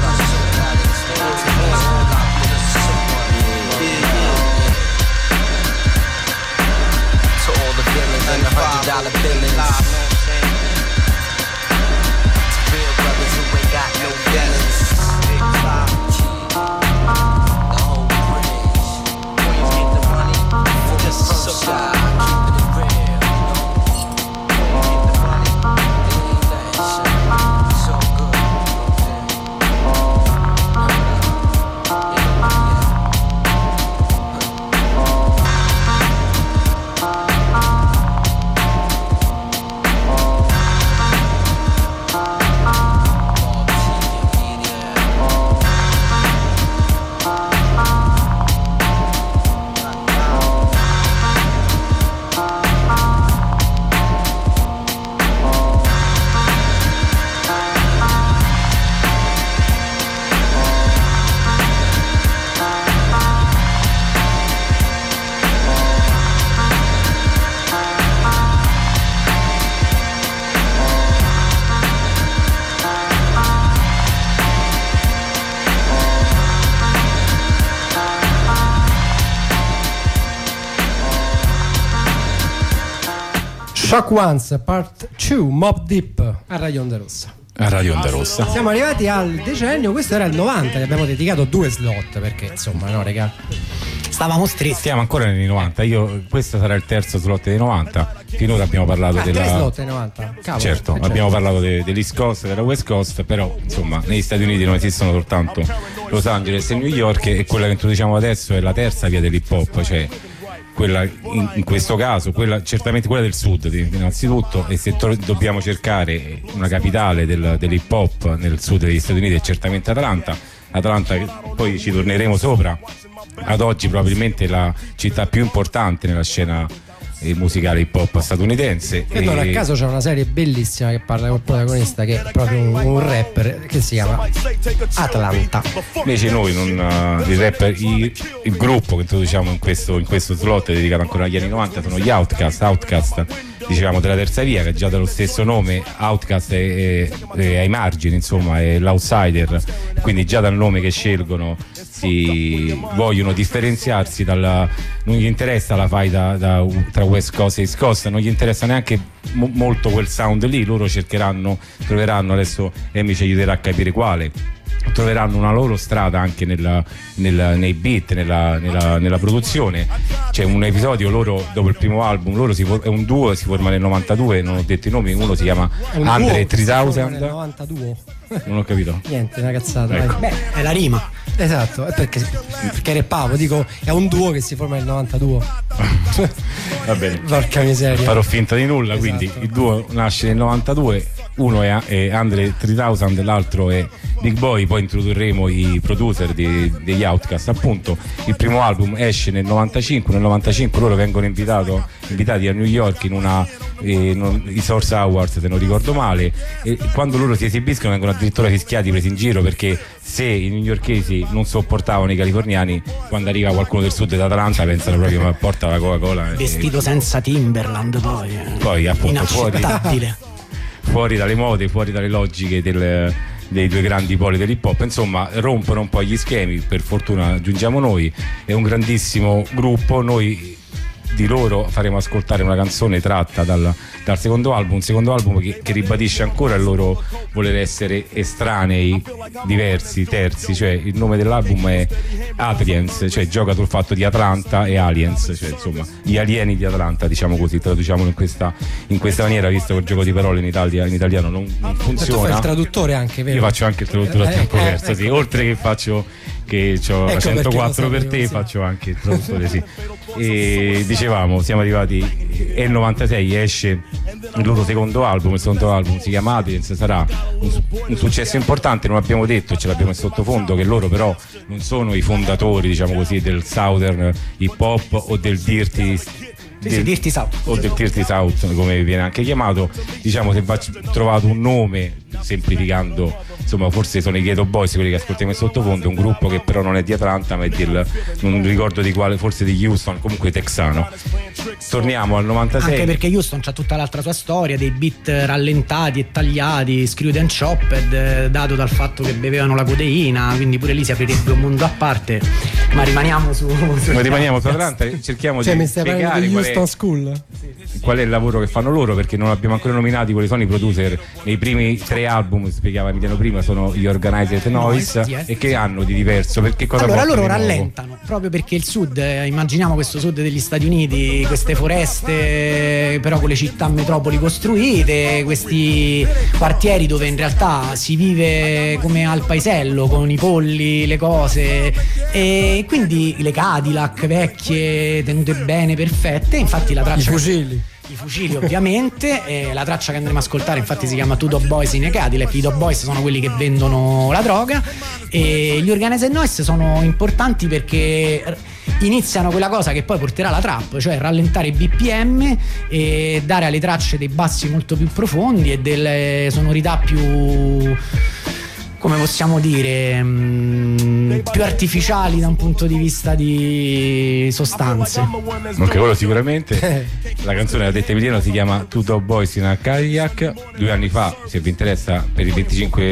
S11: To all the villains and the $100 billings. Real brothers who ain't got no feelings. Big 5G. The whole bridge. Boys get the money for the first shot. Keeping it real, you know. Get the money, it ain't that shit. So good.
S1: Shock Ones Part 2 Mobb Deep a Radio Onda Rossa.
S2: A Radio Onda Rossa.
S1: Siamo arrivati al decennio, questo era il 90, gli abbiamo dedicato 2 slot perché insomma no regà.
S3: stavamo stretti.
S2: Stiamo ancora negli 90. Questo sarà il terzo slot dei 90. Finora abbiamo parlato della.
S1: 3 slot dei 90. Cavolo,
S2: certo, abbiamo parlato dell'East Coast e della West Coast, però insomma negli Stati Uniti non esistono soltanto Los Angeles e New York, e quella che introduciamo adesso è la terza via dell'hip hop, cioè quella in questo caso, certamente quella del sud innanzitutto, e se dobbiamo cercare una capitale dell'hip hop nel sud degli Stati Uniti è certamente Atlanta, che poi ci torneremo sopra, ad oggi probabilmente la città più importante nella scena musicale hip hop statunitense.
S1: E non a caso c'è una serie bellissima che parla col protagonista che è proprio un rapper che si chiama Atlanta.
S2: Invece noi il rapper, il gruppo che introduciamo in questo slot dedicato ancora agli anni 90 sono gli Outkast, dicevamo della terza via, che già dallo stesso nome Outkast è ai margini, insomma è l'outsider, quindi già dal nome che scelgono vogliono differenziarsi non gli interessa la faida tra West Coast e East Coast, non gli interessa neanche molto quel sound lì, loro troveranno, adesso Emi ci aiuterà a capire quale, troveranno una loro strada anche nei beat, nella produzione. C'è un episodio, loro dopo il primo album, è un duo, si forma nel 92, non ho detto i nomi, uno si chiama Andre 3000.
S1: Nel 92.
S2: Non ho capito.
S1: Niente, una cazzata.
S2: Ecco.
S3: Beh, è la rima.
S1: Esatto, perché reppavo, dico, è un duo che si forma nel 92.
S2: Va bene.
S1: Porca miseria.
S2: Farò finta di nulla,
S1: Esatto.
S2: Quindi il duo nasce nel 92, uno è Andre 3000, l'altro è Big Boy, poi introdurremo i producer degli Outkast, appunto. Il primo album esce nel 95, loro vengono invitati a New York i Source Awards, se non ricordo male, e quando loro si esibiscono vengono addirittura fischiati, presi in giro, perché se i newyorkesi non sopportavano i californiani, quando arriva qualcuno del sud d'Atlanta pensano proprio ma porta la Coca-Cola
S3: vestito senza Timberland,
S2: poi appunto fuori dalle mode, fuori dalle logiche dei due grandi poli dell'hip hop, insomma rompono un po' gli schemi. Per fortuna aggiungiamo noi, è un grandissimo gruppo. Noi di loro faremo ascoltare una canzone tratta dal secondo album, che ribadisce ancora il loro voler essere estranei, diversi, terzi, cioè il nome dell'album è Aliens, cioè gioca sul fatto di Atlanta e Aliens, cioè insomma gli alieni di Atlanta, diciamo così, traduciamolo in questa maniera, visto che il gioco di parole in italiano non funziona.
S1: Tu fai il traduttore anche, vero?
S2: Io faccio anche il traduttore a tempo perso, sì, oltre che faccio che ho la 104 per te, faccio anche il traduttore, sì. E dicevamo, siamo arrivati, è il 96, esce il loro secondo album, si chiama Aliens, sarà un successo importante. Non abbiamo detto, ce l'abbiamo in sottofondo, che loro però non sono i fondatori, diciamo così, del Southern hip hop o del Dirty
S3: South
S2: o del Dirty South, come viene anche chiamato. Diciamo, se va trovato un nome, semplificando, insomma forse sono i Ghetto Boys, quelli che ascoltiamo in sottofondo, un gruppo che però non è di Atlanta ma è non ricordo di quale, forse di Houston, comunque texano. Torniamo al 96,
S3: anche perché Houston c'ha tutta l'altra sua storia, dei beat rallentati e tagliati, screwed and chopped, dato dal fatto che bevevano la codeina, quindi pure lì si aprirebbe un mondo a parte, ma rimaniamo su
S2: Atlanta, cerchiamo di spiegare qual è il lavoro che fanno loro, perché non abbiamo ancora nominati quali sono i producer. Nei primi 3 album, spiegava Emiliano prima, sono gli Organized Noise, e che hanno di diverso? Perché cosa
S3: allora loro rallentano proprio perché il sud, immaginiamo questo sud degli Stati Uniti, queste foreste però con le città metropoli costruite, questi quartieri dove in realtà si vive come al paesello, con i polli, le cose, e quindi le Cadillac vecchie tenute bene, perfette. Infatti la traccia, i fucili ovviamente, e la traccia che andremo a ascoltare infatti si chiama Two Dope Boys in a Cadillac. I Dope Boys sono quelli che vendono la droga, e gli Organized Noise sono importanti perché iniziano quella cosa che poi porterà alla trap, cioè rallentare i BPM e dare alle tracce dei bassi molto più profondi e delle sonorità più, come possiamo dire, più artificiali da un punto di vista di sostanze.
S2: Ok, quello sicuramente. La canzone, l'ha detta Emiliano, si chiama Two Dope Boys in a Cadillac. 2 anni fa, se vi interessa, per il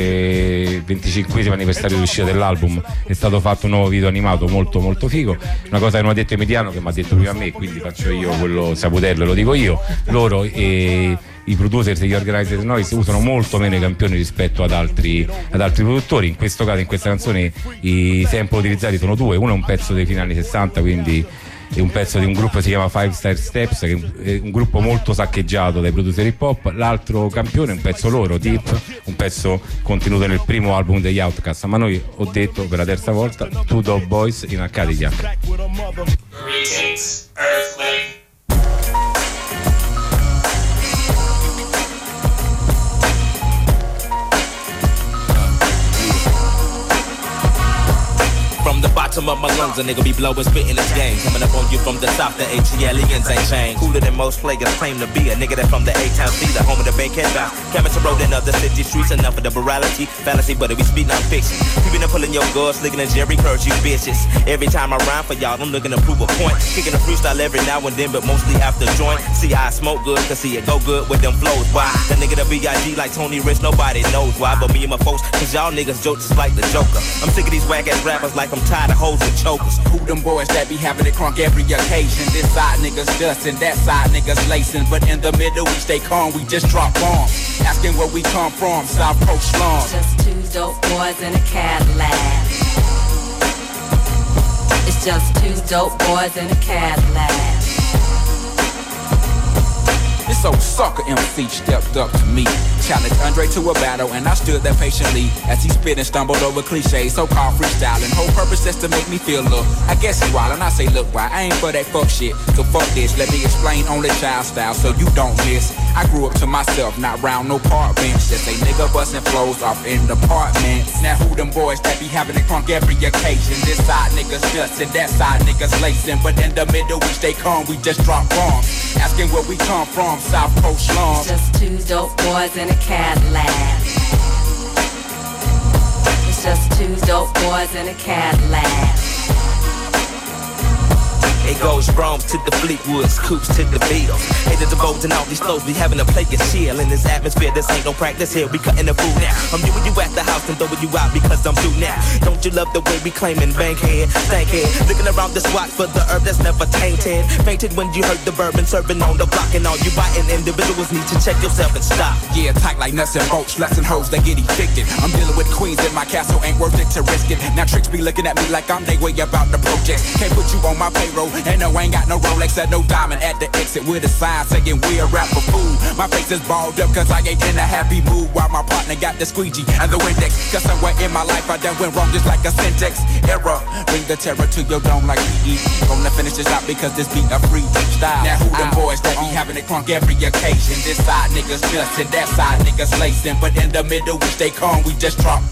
S2: 25esimo anniversario dell'uscita dell'album è stato fatto un nuovo video animato molto molto figo. Una cosa che non ha detto Emiliano, che mi ha detto prima a me, quindi faccio io quello saputello, lo dico io. Loro i i producer e gli organizer di noi usano molto meno i campioni rispetto ad altri produttori. In questo caso, in questa canzone, i sample utilizzati sono due: uno è un pezzo dei fine anni 60, quindi è un pezzo di un gruppo che si chiama Five Star Steps, che è un gruppo molto saccheggiato dai producer hip hop. L'altro campione è un pezzo loro, Deep, un pezzo contenuto nel primo album degli Outkast. Ma noi, ho detto per la terza volta, Two Dope Boys in Cadillac.
S7: From the bottom of my lungs, a nigga be blowing, spitting this game. Coming up on you from the south, the ATLians ain't changed. Cooler than most players claim to be. A nigga that from the A-Town C, the home of the bank head bounce. Cameron road in other city streets, enough of the morality. Fantasy, but we speak non-fiction. Keeping up pulling your guards, licking at Jerry Curls, you bitches. Every time I rhyme for y'all, I'm looking to prove a point. Kicking a freestyle every now and then, but mostly after joint. See, I smoke good, cause see it go good with them flows. Why? The nigga that B.I.G. like Tony Rich, nobody knows why. But me and my folks, cause y'all niggas joke just like the Joker. I'm sick of these whack-ass rappers like I'm tired of hoes and chokers.
S12: Who them boys that be having it crunk every occasion? This side niggas dustin', that side niggas lacing. But in the middle we stay calm, we just drop bombs. Asking where we come from, South Coast slums.
S13: Just two dope boys in a Cadillac. It's just two dope boys in a Cadillac.
S12: This old sucker MC stepped up to me, challenged Andre to a battle, and I stood there patiently as he spit and stumbled over cliches, so-called freestyling. Whole purpose is to make me feel look. I guess he wild, and I say, look, why I ain't for that fuck shit. So fuck this, let me explain only child style so you don't miss. I grew up to myself, not round no park bench. Just a nigga busting flows off in the apartments. Now who them boys that be having it crunk every occasion? This side niggas dustin', that side niggas lacing. But in the middle we stay calm, we just drop bombs. Asking where we come from, South Coast slums.
S13: Just two dope boys in a Cadillac. It's just two dope boys in a Cadillac.
S7: It goes Rome to the Fleetwoods, Coops to the Beatles. Haters the boats and all these flows, we having a play and chill. In this atmosphere, this ain't no practice here, we cutting the food now. I'm you at the house and throwing you out because I'm through now. Don't you love the way we claiming bankhead, stankhead? Looking around the spot for the herb that's never tainted. Fainted when you heard the bourbon serving on the block. And all you biting individuals need to check yourself and stop.
S12: Yeah, tight like nuts and bolts, lesson hoes, they get evicted. I'm dealing with queens in my castle, ain't worth it to risk it. Now tricks be looking at me like I'm they way about the projects. Can't put you on my payroll. And no, I ain't got no Rolex or no diamond at the exit with a sign saying we're a rapper fool. My face is balled up cause I ain't in a happy mood while my partner got the squeegee and the Windex. Cause somewhere in my life I done went wrong just like a syntax error. Bring the terror to your dome like PE. Gonna finish this out because this beat a free style. Now who them boys that be having it crunk every occasion? This side niggas dustin', that side niggas lacing. But in the middle we stay calm, we just drop.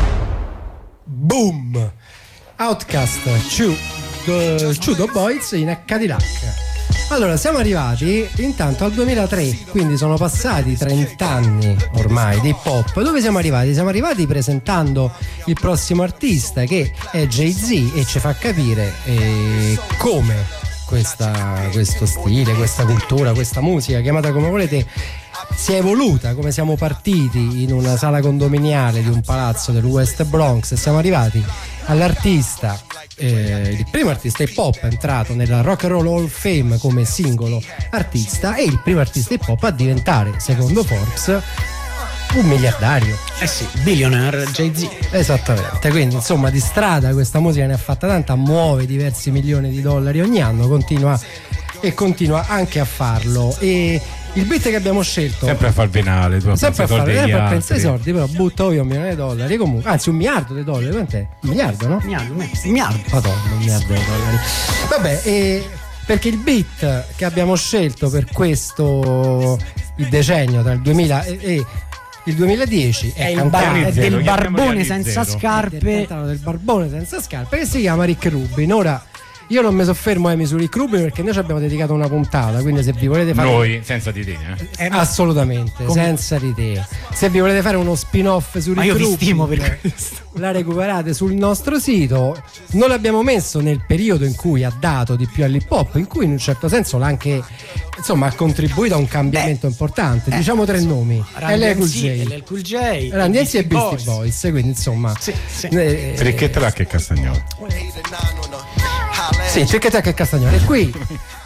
S1: Boom! Outkast, Chudo Boys in Cadillac. Allora, siamo arrivati intanto al 2003, quindi sono passati 30 anni ormai di hip hop. Dove siamo arrivati? Siamo arrivati presentando il prossimo artista, che è Jay-Z, e ci fa capire come questo stile, questa cultura, questa musica, chiamata come volete, si è evoluta, come siamo partiti in una sala condominiale di un palazzo del West Bronx e siamo arrivati all'artista, il primo artista hip hop entrato nella Rock and Roll Hall of Fame come singolo artista e il primo artista hip hop a diventare, secondo Forbes, un miliardario.
S3: Eh sì, billionaire Jay-Z.
S1: Esattamente, quindi insomma di strada questa musica ne ha fatta tanta, muove diversi milioni di dollari ogni anno, continua anche a farlo. E il beat che abbiamo scelto,
S2: sempre a far venale,
S1: sempre a pensare ai soldi, però butto io $1 milione, comunque, anzi $1 miliardo, quant'è? $1 miliardo, no?
S3: $1 miliardo.
S1: Madonna, $1 miliardo. Vabbè, perché il beat che abbiamo scelto per questo il decennio tra il 2000 e il 2010 è
S3: del barbone senza scarpe,
S1: del barbone senza scarpe, che si chiama Rick Rubin. Ora io non mi soffermo su Rick Rubin perché noi ci abbiamo dedicato una puntata, quindi se vi volete fare
S2: noi senza di te
S1: assolutamente senza di te, se vi volete fare uno spin-off su Rick Rubin, stimo per questo, la recuperate sul nostro sito. Non l'abbiamo messo nel periodo in cui ha dato di più all'hip hop, in cui in un certo senso l'ha anche, insomma, ha contribuito a un cambiamento importante. Diciamo tre nomi: LL Cool J, Run DMC e Beastie Boys. Quindi insomma
S2: Trick Track e Castagnoli.
S1: Sì, Trick Track e Castagnoli. E qui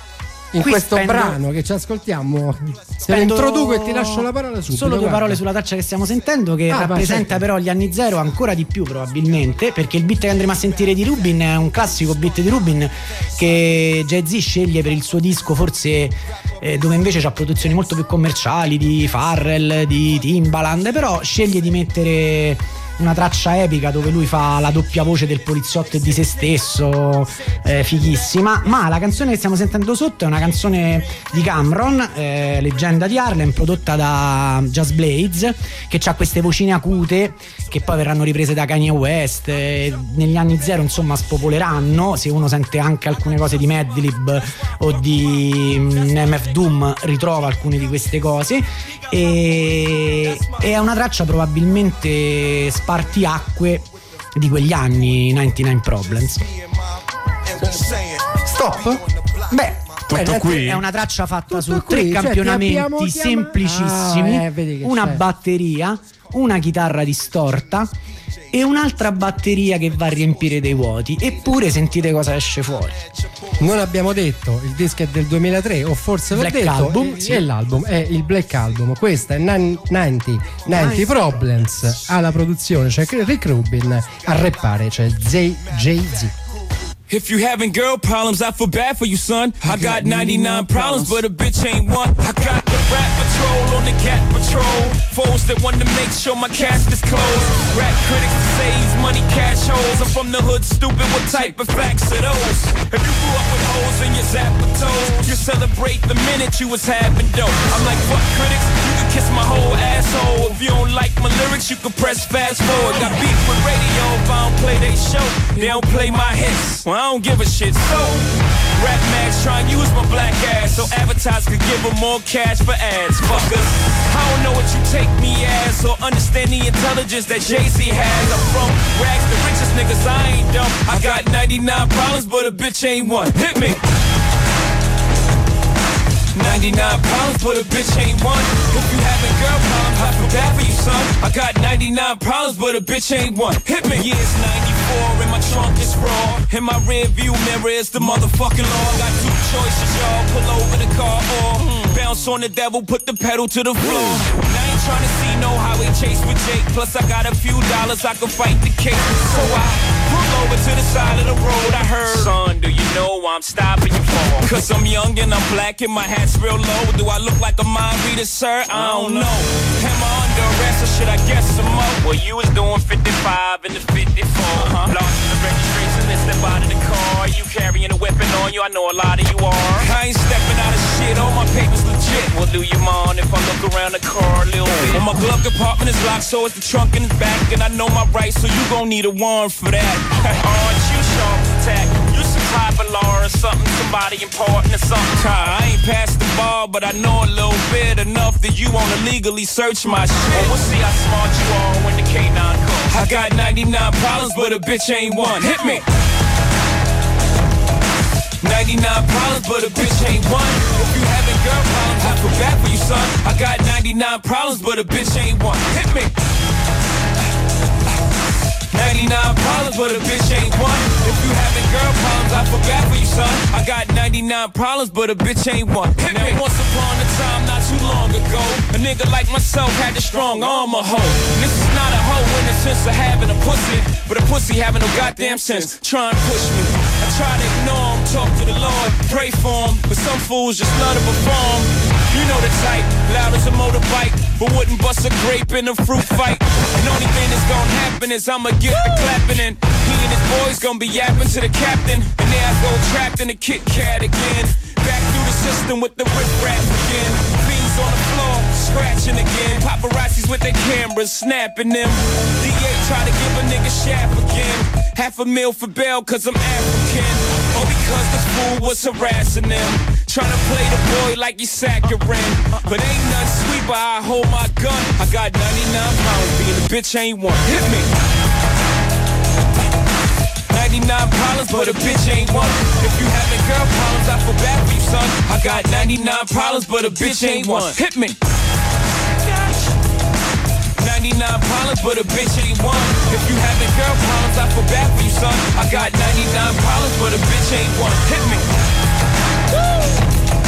S1: in
S3: Qui
S1: questo
S3: spendo-
S1: brano che ci ascoltiamo. Te lo
S3: Spendo
S1: introduco e ti lascio la parola subito.
S3: Solo due
S1: guarda.
S3: parole sulla traccia che stiamo sentendo, che
S1: Ah,
S3: rappresenta
S1: certo.
S3: però gli anni zero ancora di più probabilmente, perché il beat che andremo a sentire di Rubin è un classico beat di Rubin che Jay-Z sceglie per il suo disco, forse dove invece c'ha produzioni molto più commerciali di Pharrell, di Timbaland, però sceglie di mettere una traccia epica dove lui fa la doppia voce del poliziotto e di se stesso, fighissima. Ma la canzone che stiamo sentendo sotto è una canzone di Cam'ron, leggenda di Harlem, prodotta da Just Blaze, che ha queste vocine acute che poi verranno riprese da Kanye West, negli anni zero insomma spopoleranno. Se uno sente anche alcune cose di Madlib o di MF Doom ritrova alcune di queste cose, e è una traccia probabilmente spartiacque di quegli anni, 99 Problems.
S1: Stop?
S3: Beh,
S2: Tutto qui?
S3: è una traccia fatta
S1: Tutto
S3: su
S1: qui,
S3: 3
S1: cioè, ti
S3: campionamenti
S1: abbiamo
S3: semplicissimi,
S1: vedi che
S3: una
S1: c'è.
S3: batteria, una chitarra distorta e un'altra batteria che va a riempire dei vuoti. Eppure sentite cosa esce fuori.
S1: Non abbiamo detto, il disco è del 2003, o forse l'ho
S3: Black
S1: detto,
S3: Album,
S1: e
S3: sì.
S1: l'album è il Black Album. Questa è 90 Problems. Alla produzione c'è Rick Rubin, a rappare c'è Jay-Z.
S5: If you having girl problems, I feel bad for you, son. I got 99 problems, but a bitch ain't one. I got the rap patrol on the cat patrol. Foes that want to make sure my cast is closed. Rap critics that saves money, cash holes. I'm from the hood, stupid, what type of facts are those? If you grew up with hoes in your zapper toes, you celebrate the minute you was having dope. I'm like, fuck critics, you can kiss my whole asshole. If you don't like my lyrics, you can press fast forward. Got beef with radio if I don't play they show. They don't play my hits. Well, I don't give a shit. So, rap mags try and use my black ass so advertisers could give them more cash for ads. Fuckers, I don't know what you take me as or understand the intelligence that Jay-Z has. I'm from rags, the richest niggas, I ain't dumb. I got 99 problems, but a bitch ain't one. Hit me. 99 problems, but a bitch ain't one. If you having girl problems, I feel bad for you, son. I got 99 problems, but a bitch ain't one. Hit me. Years 94 and my trunk is raw. In my rear view mirror is the motherfucking law. Got two choices, y'all. Pull over the car or bounce on the devil, put the pedal to the floor. And I ain't trying to see no highway chase with Jake. Plus I got a few dollars, I can fight the case. So I pull over to the side of the road. I heard, son, do you know I'm stopping you for? Cause I'm young and I'm black and my hat's real low. Do I look like a mind reader, sir? I don't know. Am I under arrest or should I guess some more? Well, you was doing 55 in the 54. Lost the registration, then step out of the car. You carrying a weapon on you, I know a lot of you are. I ain't stepping out of shit, all my papers legit. Well, do you mind if I look around the car a little bit? Well, my glove compartment is locked, so it's the trunk in the back. And I know my rights, so you gon' need a warrant for that. Aren't you sharp as tack? You some type of law or something, somebody important or something. I ain't past the bar, but I know a little bit enough that you wanna legally search my shit. Well, we'll see how smart you are when the K9 comes. I got 99 problems, but a bitch ain't one. Hit me. 99 problems, but a bitch ain't one. If you having girl problems, I feel bad for you, son. I got 99 problems, but a bitch ain't one. Hit me. 99 problems, but a bitch ain't one. If you having girl problems, I feel bad for you, son. I got 99 problems, but a bitch ain't one. Hit me. Now, once upon a time, not too long ago, a nigga like myself had a strong arm, a hoe. And this is not a hoe in the sense of having a pussy, but a pussy having no goddamn sense. Try and push me. I try to ignore him, talk to the Lord, pray for him, but some fools just love to perform. You know the type, loud as a motorbike, but wouldn't bust a grape in a fruit fight. And only thing that's gonna happen is I'ma get the clapping, and he and his boys gonna be yapping to the captain. And there I go trapped in a Kit Kat again, back through the system with the rip-rap again. Fiends on the floor, scratching again. Paparazzis with their cameras, snapping them. DA try to give a nigga shaft again. $500,000 for bail cause I'm African, or because this fool was harassing them. Tryna play the boy like he's saccharine, but ain't nothing sweet but I hold my gun. I got 99 pounds, being a bitch ain't one. Hit me. 99 problems, but a bitch ain't one. If you having girl problems, I feel bad for you, son. I got 99 problems, but a bitch ain't one. Hit me. 99 problems, but a bitch ain't one. If you having girl problems, I feel bad for you, son. I got 99 problems, but a bitch ain't one. Hit me. Woo!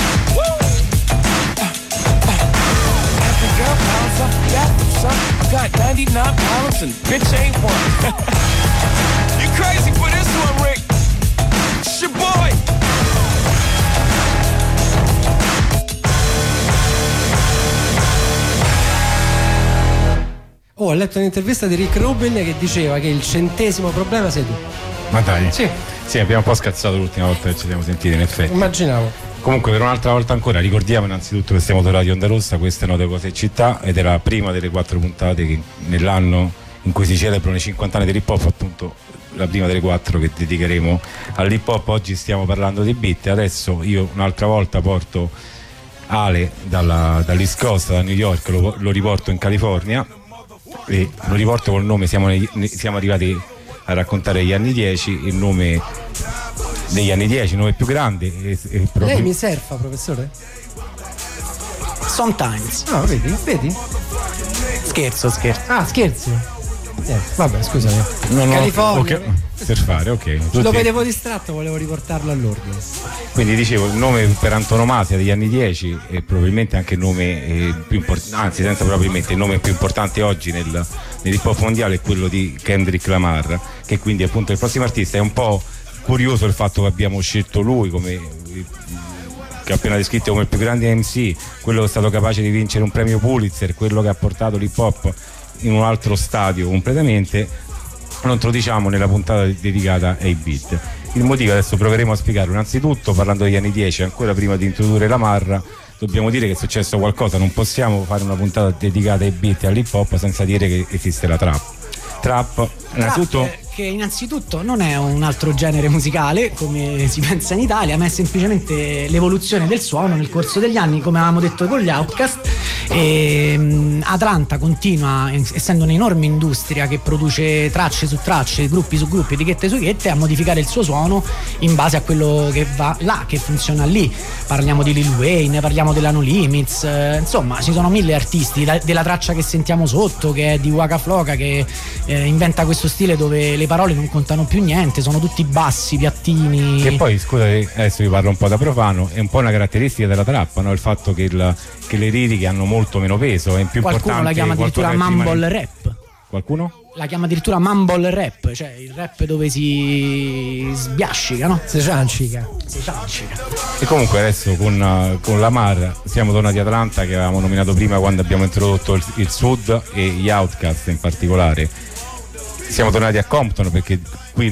S9: that, son. Got 99 problems and bitch ain't one. You crazy for this one, Rick? It's your boy.
S1: Ho letto un'intervista di Rick Rubin che diceva che il 100° problema sei tu.
S2: Ma dai.
S1: Sì.
S2: Sì, abbiamo un po' scazzato l'ultima volta che ci siamo sentiti, in effetti.
S1: Immaginavo.
S2: Comunque, per un'altra volta ancora, ricordiamo innanzitutto che stiamo su Radio Onda Rossa, queste Note Cose Città, ed è la prima delle 4 puntate che nell'anno in cui si celebrano i 50 anni dell'hip hop, appunto la prima delle 4 che dedicheremo all'hip hop. Oggi stiamo parlando di beat. Adesso io un'altra volta porto Ale dall'East Coast, da New York, lo riporto in California e lo riporto col nome, siamo arrivati a raccontare gli anni 10, il nome degli anni 10, il nome più grande proprio...
S1: Lei mi surfa, professore?
S3: Sometimes.
S1: No, vedi?
S3: Scherzo.
S1: Ah, scherzi? Vabbè, scusami. California.
S2: Okay. Surfare, ok.
S1: Lo vedevo distratto, volevo riportarlo all'ordine.
S2: Quindi dicevo, il nome per antonomasia degli anni 10 e probabilmente anche il nome più importante, anzi senza probabilmente, il nome più importante oggi nell'hip hop mondiale è quello di Kendrick Lamar, che quindi è appunto il prossimo artista. È un po' curioso il fatto che abbiamo scelto lui che ho appena descritto come il più grande MC, quello che è stato capace di vincere un premio Pulitzer, quello che ha portato l'hip hop in un altro stadio completamente. Non te lo diciamo nella puntata dedicata ai beat. Il motivo adesso proveremo a spiegare. Innanzitutto, parlando degli anni 10, ancora prima di introdurre Lamar, dobbiamo dire che è successo qualcosa. Non possiamo fare una puntata dedicata ai beat e all'hip hop senza dire che esiste la trap. Innanzitutto,
S3: che innanzitutto non è un altro genere musicale come si pensa in Italia, ma è semplicemente l'evoluzione del suono nel corso degli anni, come avevamo detto con gli Outkast. E Atlanta continua, essendo un'enorme industria che produce tracce su tracce, gruppi su gruppi, etichette su etichette, a modificare il suo suono in base a quello che va là, che funziona lì. Parliamo di Lil Wayne, parliamo della No Limits, insomma ci sono 1000 artisti, della traccia che sentiamo sotto, che è di Waka Flocka, che inventa questo stile dove le parole non contano più niente, sono tutti bassi, piattini.
S2: Che poi, scusate, adesso vi parlo un po' da profano, è un po' una caratteristica della trap, no? Il fatto che le liriche hanno molto meno peso, è più
S3: qualcuno
S2: importante.
S3: La chiama addirittura mumble rap.
S2: Qualcuno?
S3: La chiama addirittura mumble rap, cioè il rap dove si sbiascica, no?
S1: Si ciancica.
S2: E comunque adesso con Lamar siamo tornati a Atlanta, che avevamo nominato prima quando abbiamo introdotto il Sud e gli Outkast in particolare. Siamo tornati a Compton perché qui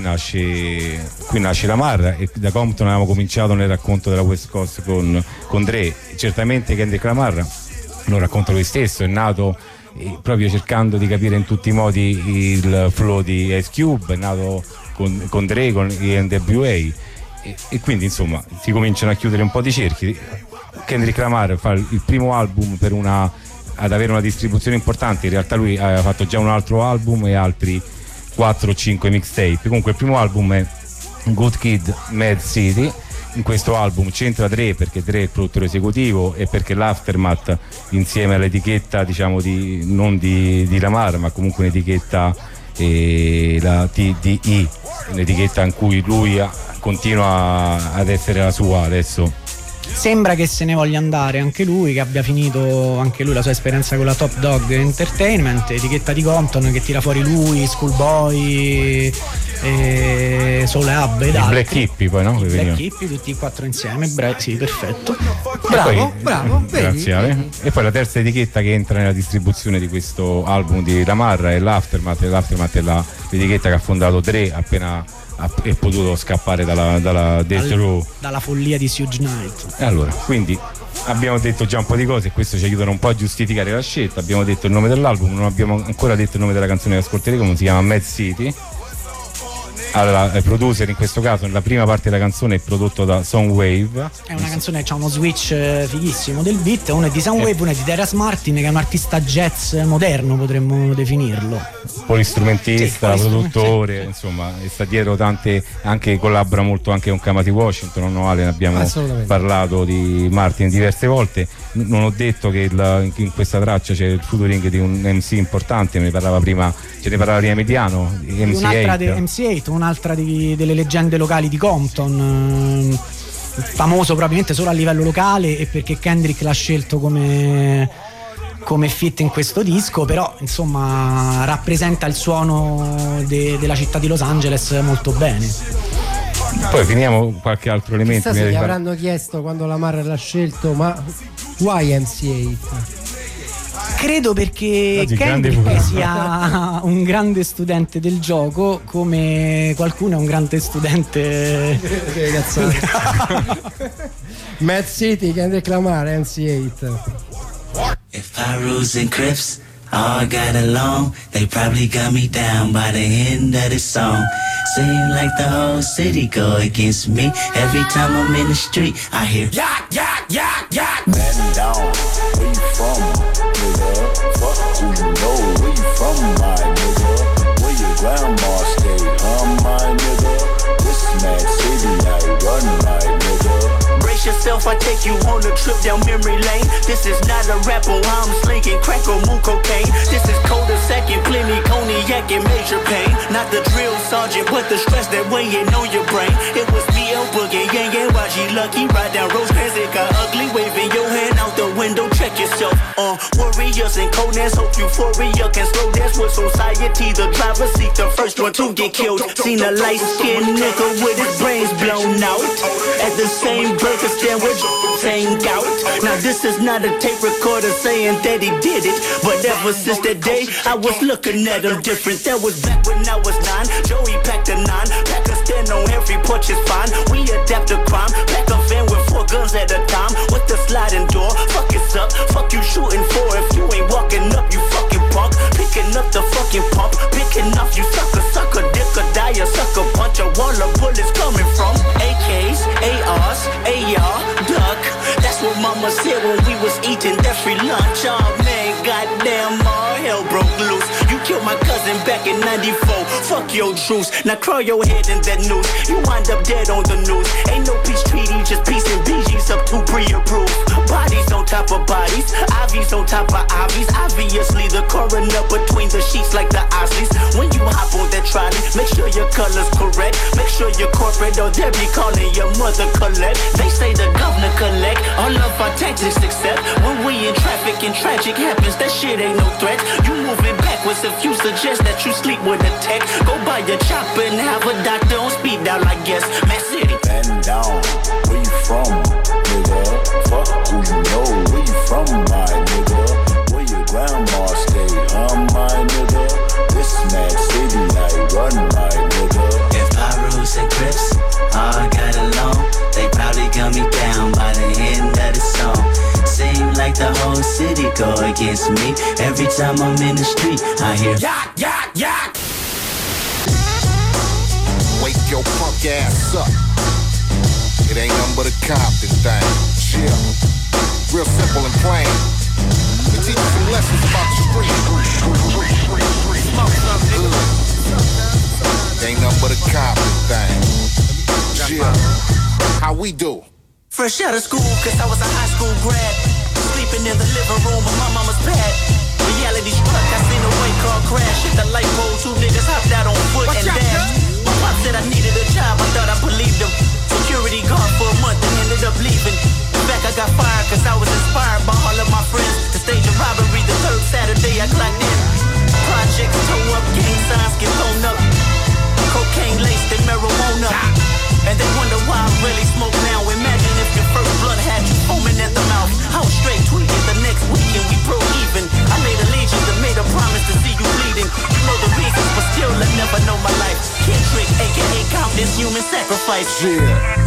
S2: nasce Lamar, e da Compton avevamo cominciato nel racconto della West Coast con Dre. Certamente Kendrick Lamar, lo racconta lui stesso, è nato proprio cercando di capire in tutti i modi il flow di Ice Cube, è nato con Dre, con gli NWA, e quindi insomma si cominciano a chiudere un po' di cerchi. Kendrick Lamar fa il primo album ad avere una distribuzione importante. In realtà lui aveva fatto già un altro album e altri 4 o 5 mixtape. Comunque il primo album è Good Kid, Mad City. In questo album c'entra Dre, perché Dre è il produttore esecutivo e perché l'Aftermath, insieme all'etichetta, diciamo, non di Lamar, ma comunque un'etichetta, la TDI, un'etichetta in cui lui continua ad essere la sua adesso.
S3: Sembra che se ne voglia andare anche lui, che abbia finito anche lui la sua esperienza con la Top Dog Entertainment, etichetta di Compton, che tira fuori lui, Schoolboy, Soul Hub ed altri.
S2: Black Hippie poi, no?
S3: Black Hippie, tutti e 4 insieme. Sì, perfetto.
S1: Bravo.
S2: Grazie Ale. E poi la terza etichetta che entra nella distribuzione di questo album di Lamar è l'Aftermath. L'Aftermath è l'etichetta che ha fondato Dre appena è potuto scappare dalla Death Row,
S3: dalla follia di Suge Knight.
S2: E allora, quindi abbiamo detto già un po' di cose e questo ci aiutano un po' a giustificare la scelta. Abbiamo detto il nome dell'album, non abbiamo ancora detto il nome della canzone che ascolteremo, si chiama Mad City. Allora, il producer in questo caso nella prima parte della canzone è prodotto da Soundwave.
S3: È una canzone che c'ha uno switch fighissimo del beat, uno è di Soundwave, uno è di Darius Martin, che è un artista jazz moderno, potremmo definirlo.
S2: Polistrumentista, produttore, insomma, e sta dietro tante, anche collabora molto anche con Kamasi Washington, no Ale, ne abbiamo parlato di Martin diverse volte. Non ho detto che in questa traccia c'è il featuring di un MC importante, ce ne parlava prima Mediano,
S3: MC8, un'altra delle leggende locali di Compton, famoso probabilmente solo a livello locale e perché Kendrick l'ha scelto come come fit in questo disco, però insomma rappresenta il suono della città di Los Angeles molto bene.
S2: Poi finiamo qualche altro elemento.
S1: Chissà se gli avranno chiesto quando la Marra l'ha scelto, ma why MC8?
S3: Credo perché Kendrick sia un grande studente del gioco, come qualcuno è un grande studente.
S1: Che cazzate. Mad City, Kendrick Lamar, MC8.
S14: If Pyrus and Crips all got along, they probably got me down by the end of the song. Seem like the whole city go against me. Every time I'm in the street, I hear yak, yak, yak, yak.
S15: Man down, where you from, nigga? Fuck who you know, where you from, my nigga? Where your grandma stay, my nigga? This Mad City, I run, my nigga.
S14: Brace yourself, I take you on a trip down memory lane. This is not a rap, oh, I'm slinging crack or moon cocaine. This is cold a second, plenty cognac and major pain. Not the drill sergeant, but the stress that weighing on your brain. It was B.L. Boogie, Yang and YG Lucky. Ride down Rosecrans, it got ugly. Waving your hand out the window, check yourself. Warriors and coldness, hope euphoria can slow dance with society. The driver seat, the first one to get killed. Seen a light-skinned nigga with his brains blown out at the same burger stand with saying out. Now this is not a tape recorder saying that he did it, but ever since that day I was looking at him different. That was back when I was 9. Joey packed a 9, pack a stand on every porch is fine. We adapt to crime, pack a van with 4 guns at a time with the sliding door. Fuck it's up, fuck you shooting for if you ain't walking up, you fucking punk. Picking up the fucking pump, picking off you sucker, dick or die, a sucker punch. A wall of bullets coming from AKs, ARs, AR, duck. That's what mama said when we was eating that free lunch. Oh man, goddamn, all hell broke loose. You killed my cousin back in 94. Fuck your truce. Now crawl your head in that noose. You wind up dead on the news. Ain't no peace treaty, just peace and BG's up to pre-approved. Bodies on top of bodies, IVs on top of IVs. Obviously the coroner between the sheets like the Osleys. When you hop on that trolley, make sure your color's correct. Make sure you're corporate or they'll be calling your mother Colette. They say the governor collect all of our taxes except when we in traffic and tragic happens. That shit ain't no threat. You moving backwards if you suggest that you sleep with a tech. Go buy your chopper and have a doctor on speed dial, I guess. Mad City.
S15: Man down, where you from, nigga? Fuck who you know, where you from, my nigga? Where your grandma stay, my nigga? This Mad City, I run, my nigga.
S14: If Pyrus and Crips all got along, they probably got me down by the end of the song. Seem like the whole city go against me. Every time I'm in the street, I hear yak, yak, yak.
S16: Wake your punk ass up. It ain't nothing but a Compton thing. Chill. Real simple and plain. We teach you some lessons about the street. It ain't nothing but a Compton thing. Chill. How we do?
S14: Fresh out of school, cause I was a high school grad. Sleeping in the living room of my mama's pad. Reality struck, I seen a white car crash. Hit the light pole, 2 niggas hopped out on foot and dashed. My pop said I needed a job, I thought I believed him. Security guard for a month and ended up leaving. In fact, I got fired cause I was inspired by all of my friends to stage a robbery the 3rd Saturday I clocked in. Projects toe up, gang signs get blown up. Cocaine laced and marijuana. And they wonder why I really smoke now. Imagine if your first blunt had you foaming at the mouth. I was straight tweeting the next weekend, we pro even. I made allegiance and made a promise to see you bleeding. You know the reasons, but still I never know my life. Kendrick, aka Compton's human sacrifice.
S16: Yeah.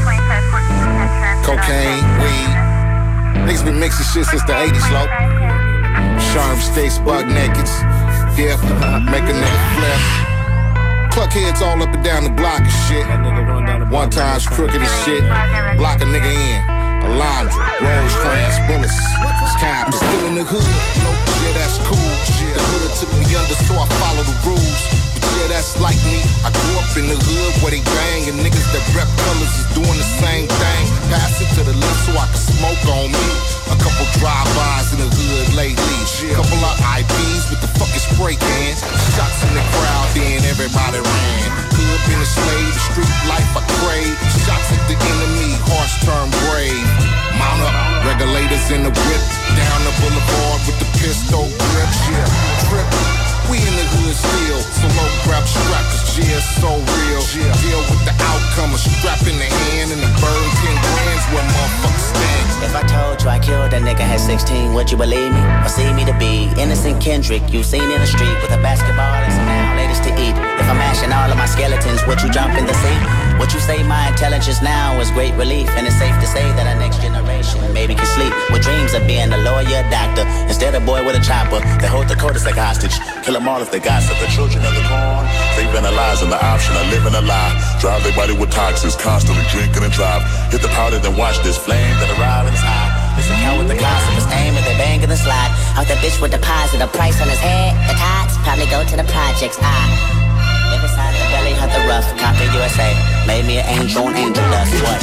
S16: Cocaine, weed. Niggas been mixing shit since the 80s, low. Sharp stays buck nakeds. Dip, make a nigga flip. Cluck heads all up and down the block and shit. One time's crooked as shit. Block a nigga in. Alondra, Rosecrans, bullets. Scott, I'm still in the hood. Yeah, that's cool. The hood took me under, so I follow the rules. But yeah, that's like me. I grew up in the hood where they bang, and niggas that rep colors is doing the same thing. Pass it to the left so I can smoke on me. A couple drive-bys in the hood lately. Couple of IPs with the fucking spray can. Shots in the crowd, then everybody ran. good, been a slave, the street life I crave. Shots at the enemy, hearts turn brave. Mount up, regulators in the whip. Down the boulevard with the pistol grip. Yeah, trip. We in the hood still, so low grab strap, cause jail's so real. Yeah. Deal with the outcome, a strap in the hand and a burn 10 grand's where motherfuckers stand.
S17: If I told you I killed a nigga at 16, would you believe me? Or see me to be innocent Kendrick you seen in the street with a basketball and some now ladies to eat? If I'm mashing all of my skeletons, would you jump in the sea? Would you say my intelligence now is great relief? And it's safe to say that our next generation maybe can sleep with dreams of being a lawyer, doctor, instead of boy with a chopper that hold the coders like hostage. Kill them all if they gossip. The children of the corn, they vandalizing the option of living a lie. Drive their body with toxins, constantly drinking and drive. Hit the powder, then watch this flame that arrive in his eye. This account with the gossip is aim and they bang in the slide. Out that bitch with deposit a price on his head. The tots probably go to the projects. Every side of the belly had the rough. Copy USA. Made me an angel on angel dust. What?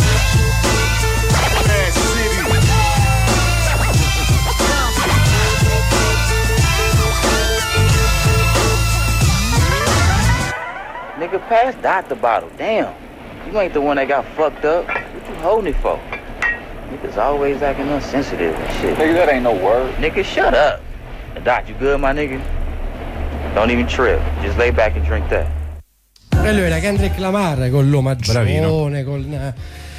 S18: Nigga, pass Dr. bottle. Damn. You ain't the one that got fucked up. What you holding it for? Niggas always acting insensitive and shit. Nigga, that ain't no word. Nigga, shut up. Doc, you good, my nigga? Don't even trip. Just lay back and drink that.
S1: E lui era Kendrick Lamar con l'omaggione, con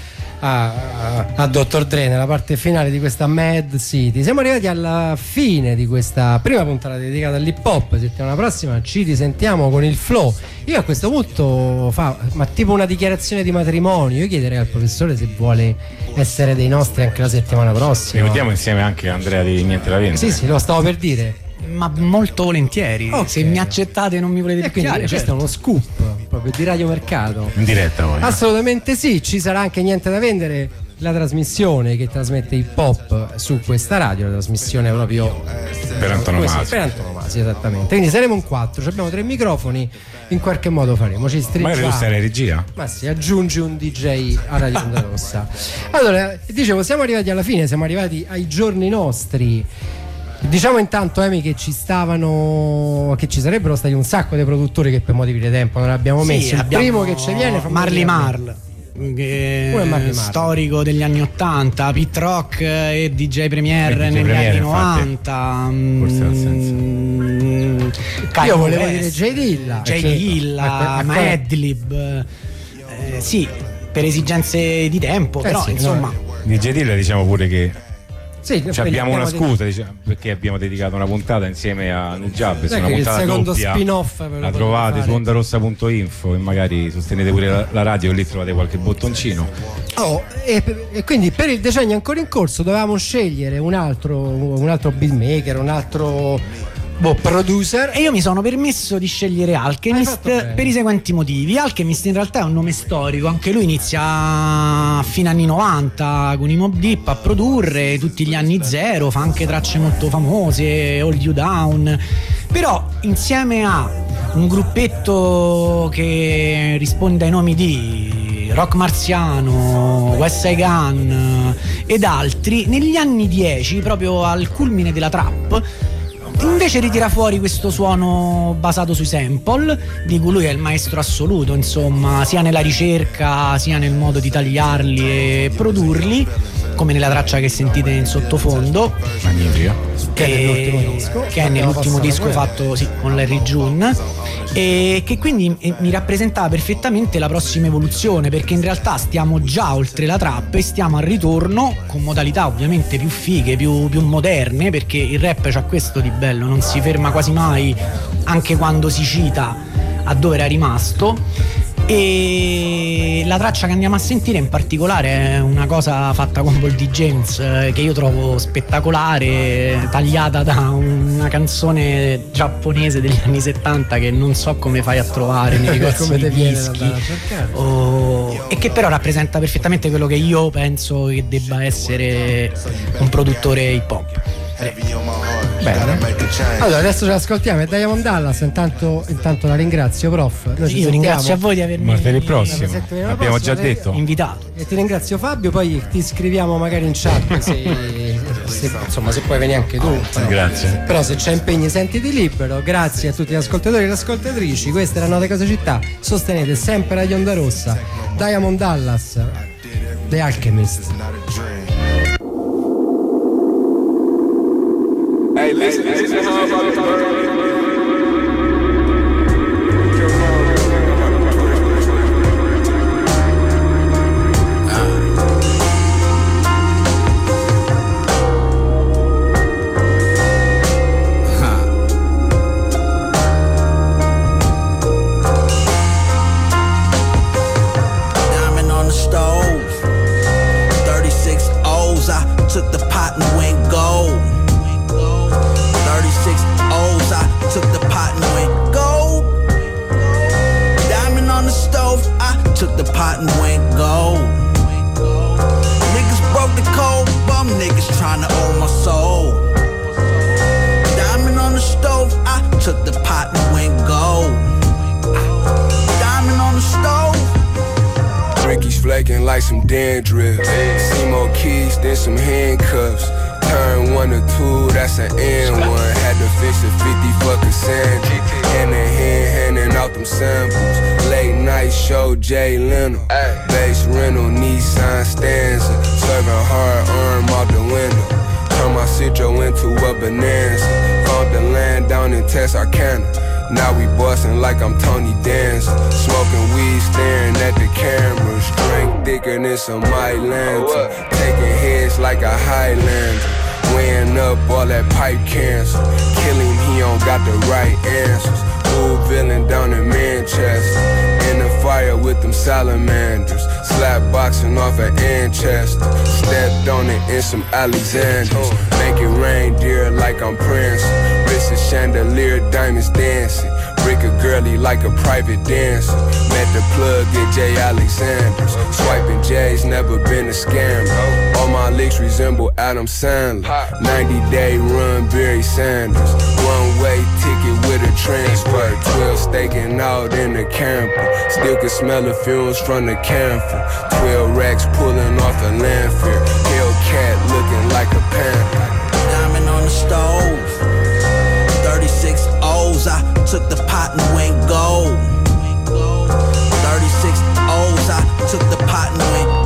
S1: a Dr. Dre nella parte finale di questa Mad City. Siamo arrivati alla fine di questa prima puntata dedicata all'hip hop. Settimana prossima ci risentiamo con il flow. Io a questo punto ma tipo una dichiarazione di matrimonio. Io chiederei al professore se vuole essere dei nostri anche la settimana prossima.
S2: Vediamo insieme anche Andrea di Niente da Vendere.
S1: Sì, lo stavo per dire.
S3: Ma molto volentieri. Se mi accettate e non mi volete picchiare,
S1: questo è uno scoop proprio di Radio Mercato
S2: in diretta poi.
S1: Assolutamente sì, ci sarà anche Niente da Vendere, la trasmissione che trasmette hip hop su questa radio, la trasmissione proprio
S2: per antonomasia.
S1: Per antonomasia, esattamente. Quindi saremo in 4, abbiamo 3 microfoni, in qualche modo faremo. Ci stringiamo.
S2: Magari tu sei in regia.
S1: Ma sì, aggiungi un DJ a Radio Onda Rossa. Allora, dicevo, siamo arrivati alla fine, siamo arrivati ai giorni nostri. Diciamo intanto, Emi, che ci sarebbero stati un sacco di produttori che per motivi di tempo non abbiamo messo. Il primo che ci viene è
S3: Marley Marl, storico degli anni 80, Pit Rock e DJ Premier negli anni 90.
S1: Io volevo dire J
S3: Dilla, Madlib. Sì, per esigenze di tempo, però sì, insomma.
S2: DJ Dilla, diciamo pure che abbiamo una scusa, diciamo, perché abbiamo dedicato una puntata insieme a Nujab, una puntata
S1: il secondo
S2: doppia,
S1: spin-off
S2: la trovate su ondarossa.info e magari sostenete pure la radio e lì trovate qualche bottoncino.
S1: E quindi per il decennio ancora in corso dovevamo scegliere un altro beatmaker, un altro producer,
S3: e io mi sono permesso di scegliere Alchemist per i seguenti motivi. Alchemist in realtà è un nome storico, anche lui inizia a fine anni 90 con i Mobb Deep a produrre tutti gli anni zero, fa anche tracce molto famose, Hold You Down, però insieme a un gruppetto che risponde ai nomi di Rock Marziano, West Side Gun ed altri, negli anni 10, proprio al culmine della trap, invece ritira fuori questo suono basato sui sample, di cui lui è il maestro assoluto, insomma, sia nella ricerca sia nel modo di tagliarli e produrli, come nella traccia che sentite in sottofondo,
S2: magnifica,
S3: che è nell'ultimo disco fatto con Larry June, e che quindi mi rappresentava perfettamente la prossima evoluzione, perché in realtà stiamo già oltre la trap e stiamo al ritorno con modalità ovviamente più fighe, più moderne, perché il rap c'ha questo di bello, non si ferma quasi mai, anche quando si cita a dove era rimasto. E la traccia che andiamo a sentire in particolare è una cosa fatta con Boldy James, che io trovo spettacolare, tagliata da una canzone giapponese degli anni 70 che non so come fai a trovare nei negozi di dischi, e che però rappresenta perfettamente quello che io penso che debba essere un produttore hip hop.
S1: Bene. Allora adesso ce l'ascoltiamo, è Diamond Dallas. Intanto la ringrazio, prof.
S3: Io ringrazio a voi di avermi
S2: martedì prossimo, abbiamo già detto,
S3: invitato,
S1: e ti ringrazio Fabio, poi ti scriviamo magari in chat se insomma, se puoi venire anche tu.
S2: Grazie.
S1: Però se c'è impegni sentiti libero. Grazie a tutti gli ascoltatori e le ascoltatrici. Questa era Note Cose Città. Sostenete sempre Radio Onda Rossa. Diamond Dallas, The Alchemist.
S9: Hey, listen how I'm about to burn.
S11: Took the pot and went gold. 36 O's, I took the pot and went gold. Diamond on the stove, I took the pot and went gold. Niggas broke the code, bum niggas tryna own my soul. Diamond on the stove, I took the pot and went gold. Diamond on the stove.
S9: Ricky's flaking like some dandruff. See more keys than some handcuffs. Turn 1 to 2, that's an N1. Had to fix a 50 for Cassandra. Hand in hand, handing out them samples. Late night show, Jay Leno. Base rental, Nissan Stanza. Serving hard arm out the window. Turn my Citro into a Bonanza. Found the land down in Texarkana. Now we bustin' like I'm Tony Danza. Smoking weed, staring at the cameras. Drink thicker than some Mylanta. Taking heads like a Highlander. Weighing up all that pipe cancer. Kill him, he don't got the right answers. Old villain down in Manchester. In the fire with them salamanders. Slap boxing off at Manchester. Stepped on it in some Alexanders. Make it rain, dear, like I'm Prince. Wrist a chandelier, diamonds dancing. Brick a girly like a private dancer. Met the plug at J. Alexander's. Swiping J's, never been a scammer. All my leaks resemble Adam Sandler. 90-day run, Barry Sanders. One-way ticket with a transfer. 12 staking out in the camper. Still can smell the fumes from the camphor. 12 racks pulling off a landfill. Hellcat looking like a panther.
S11: Diamond on the stove. 36 O's, I took the pot and went gold. 36 O's, I took the pot and went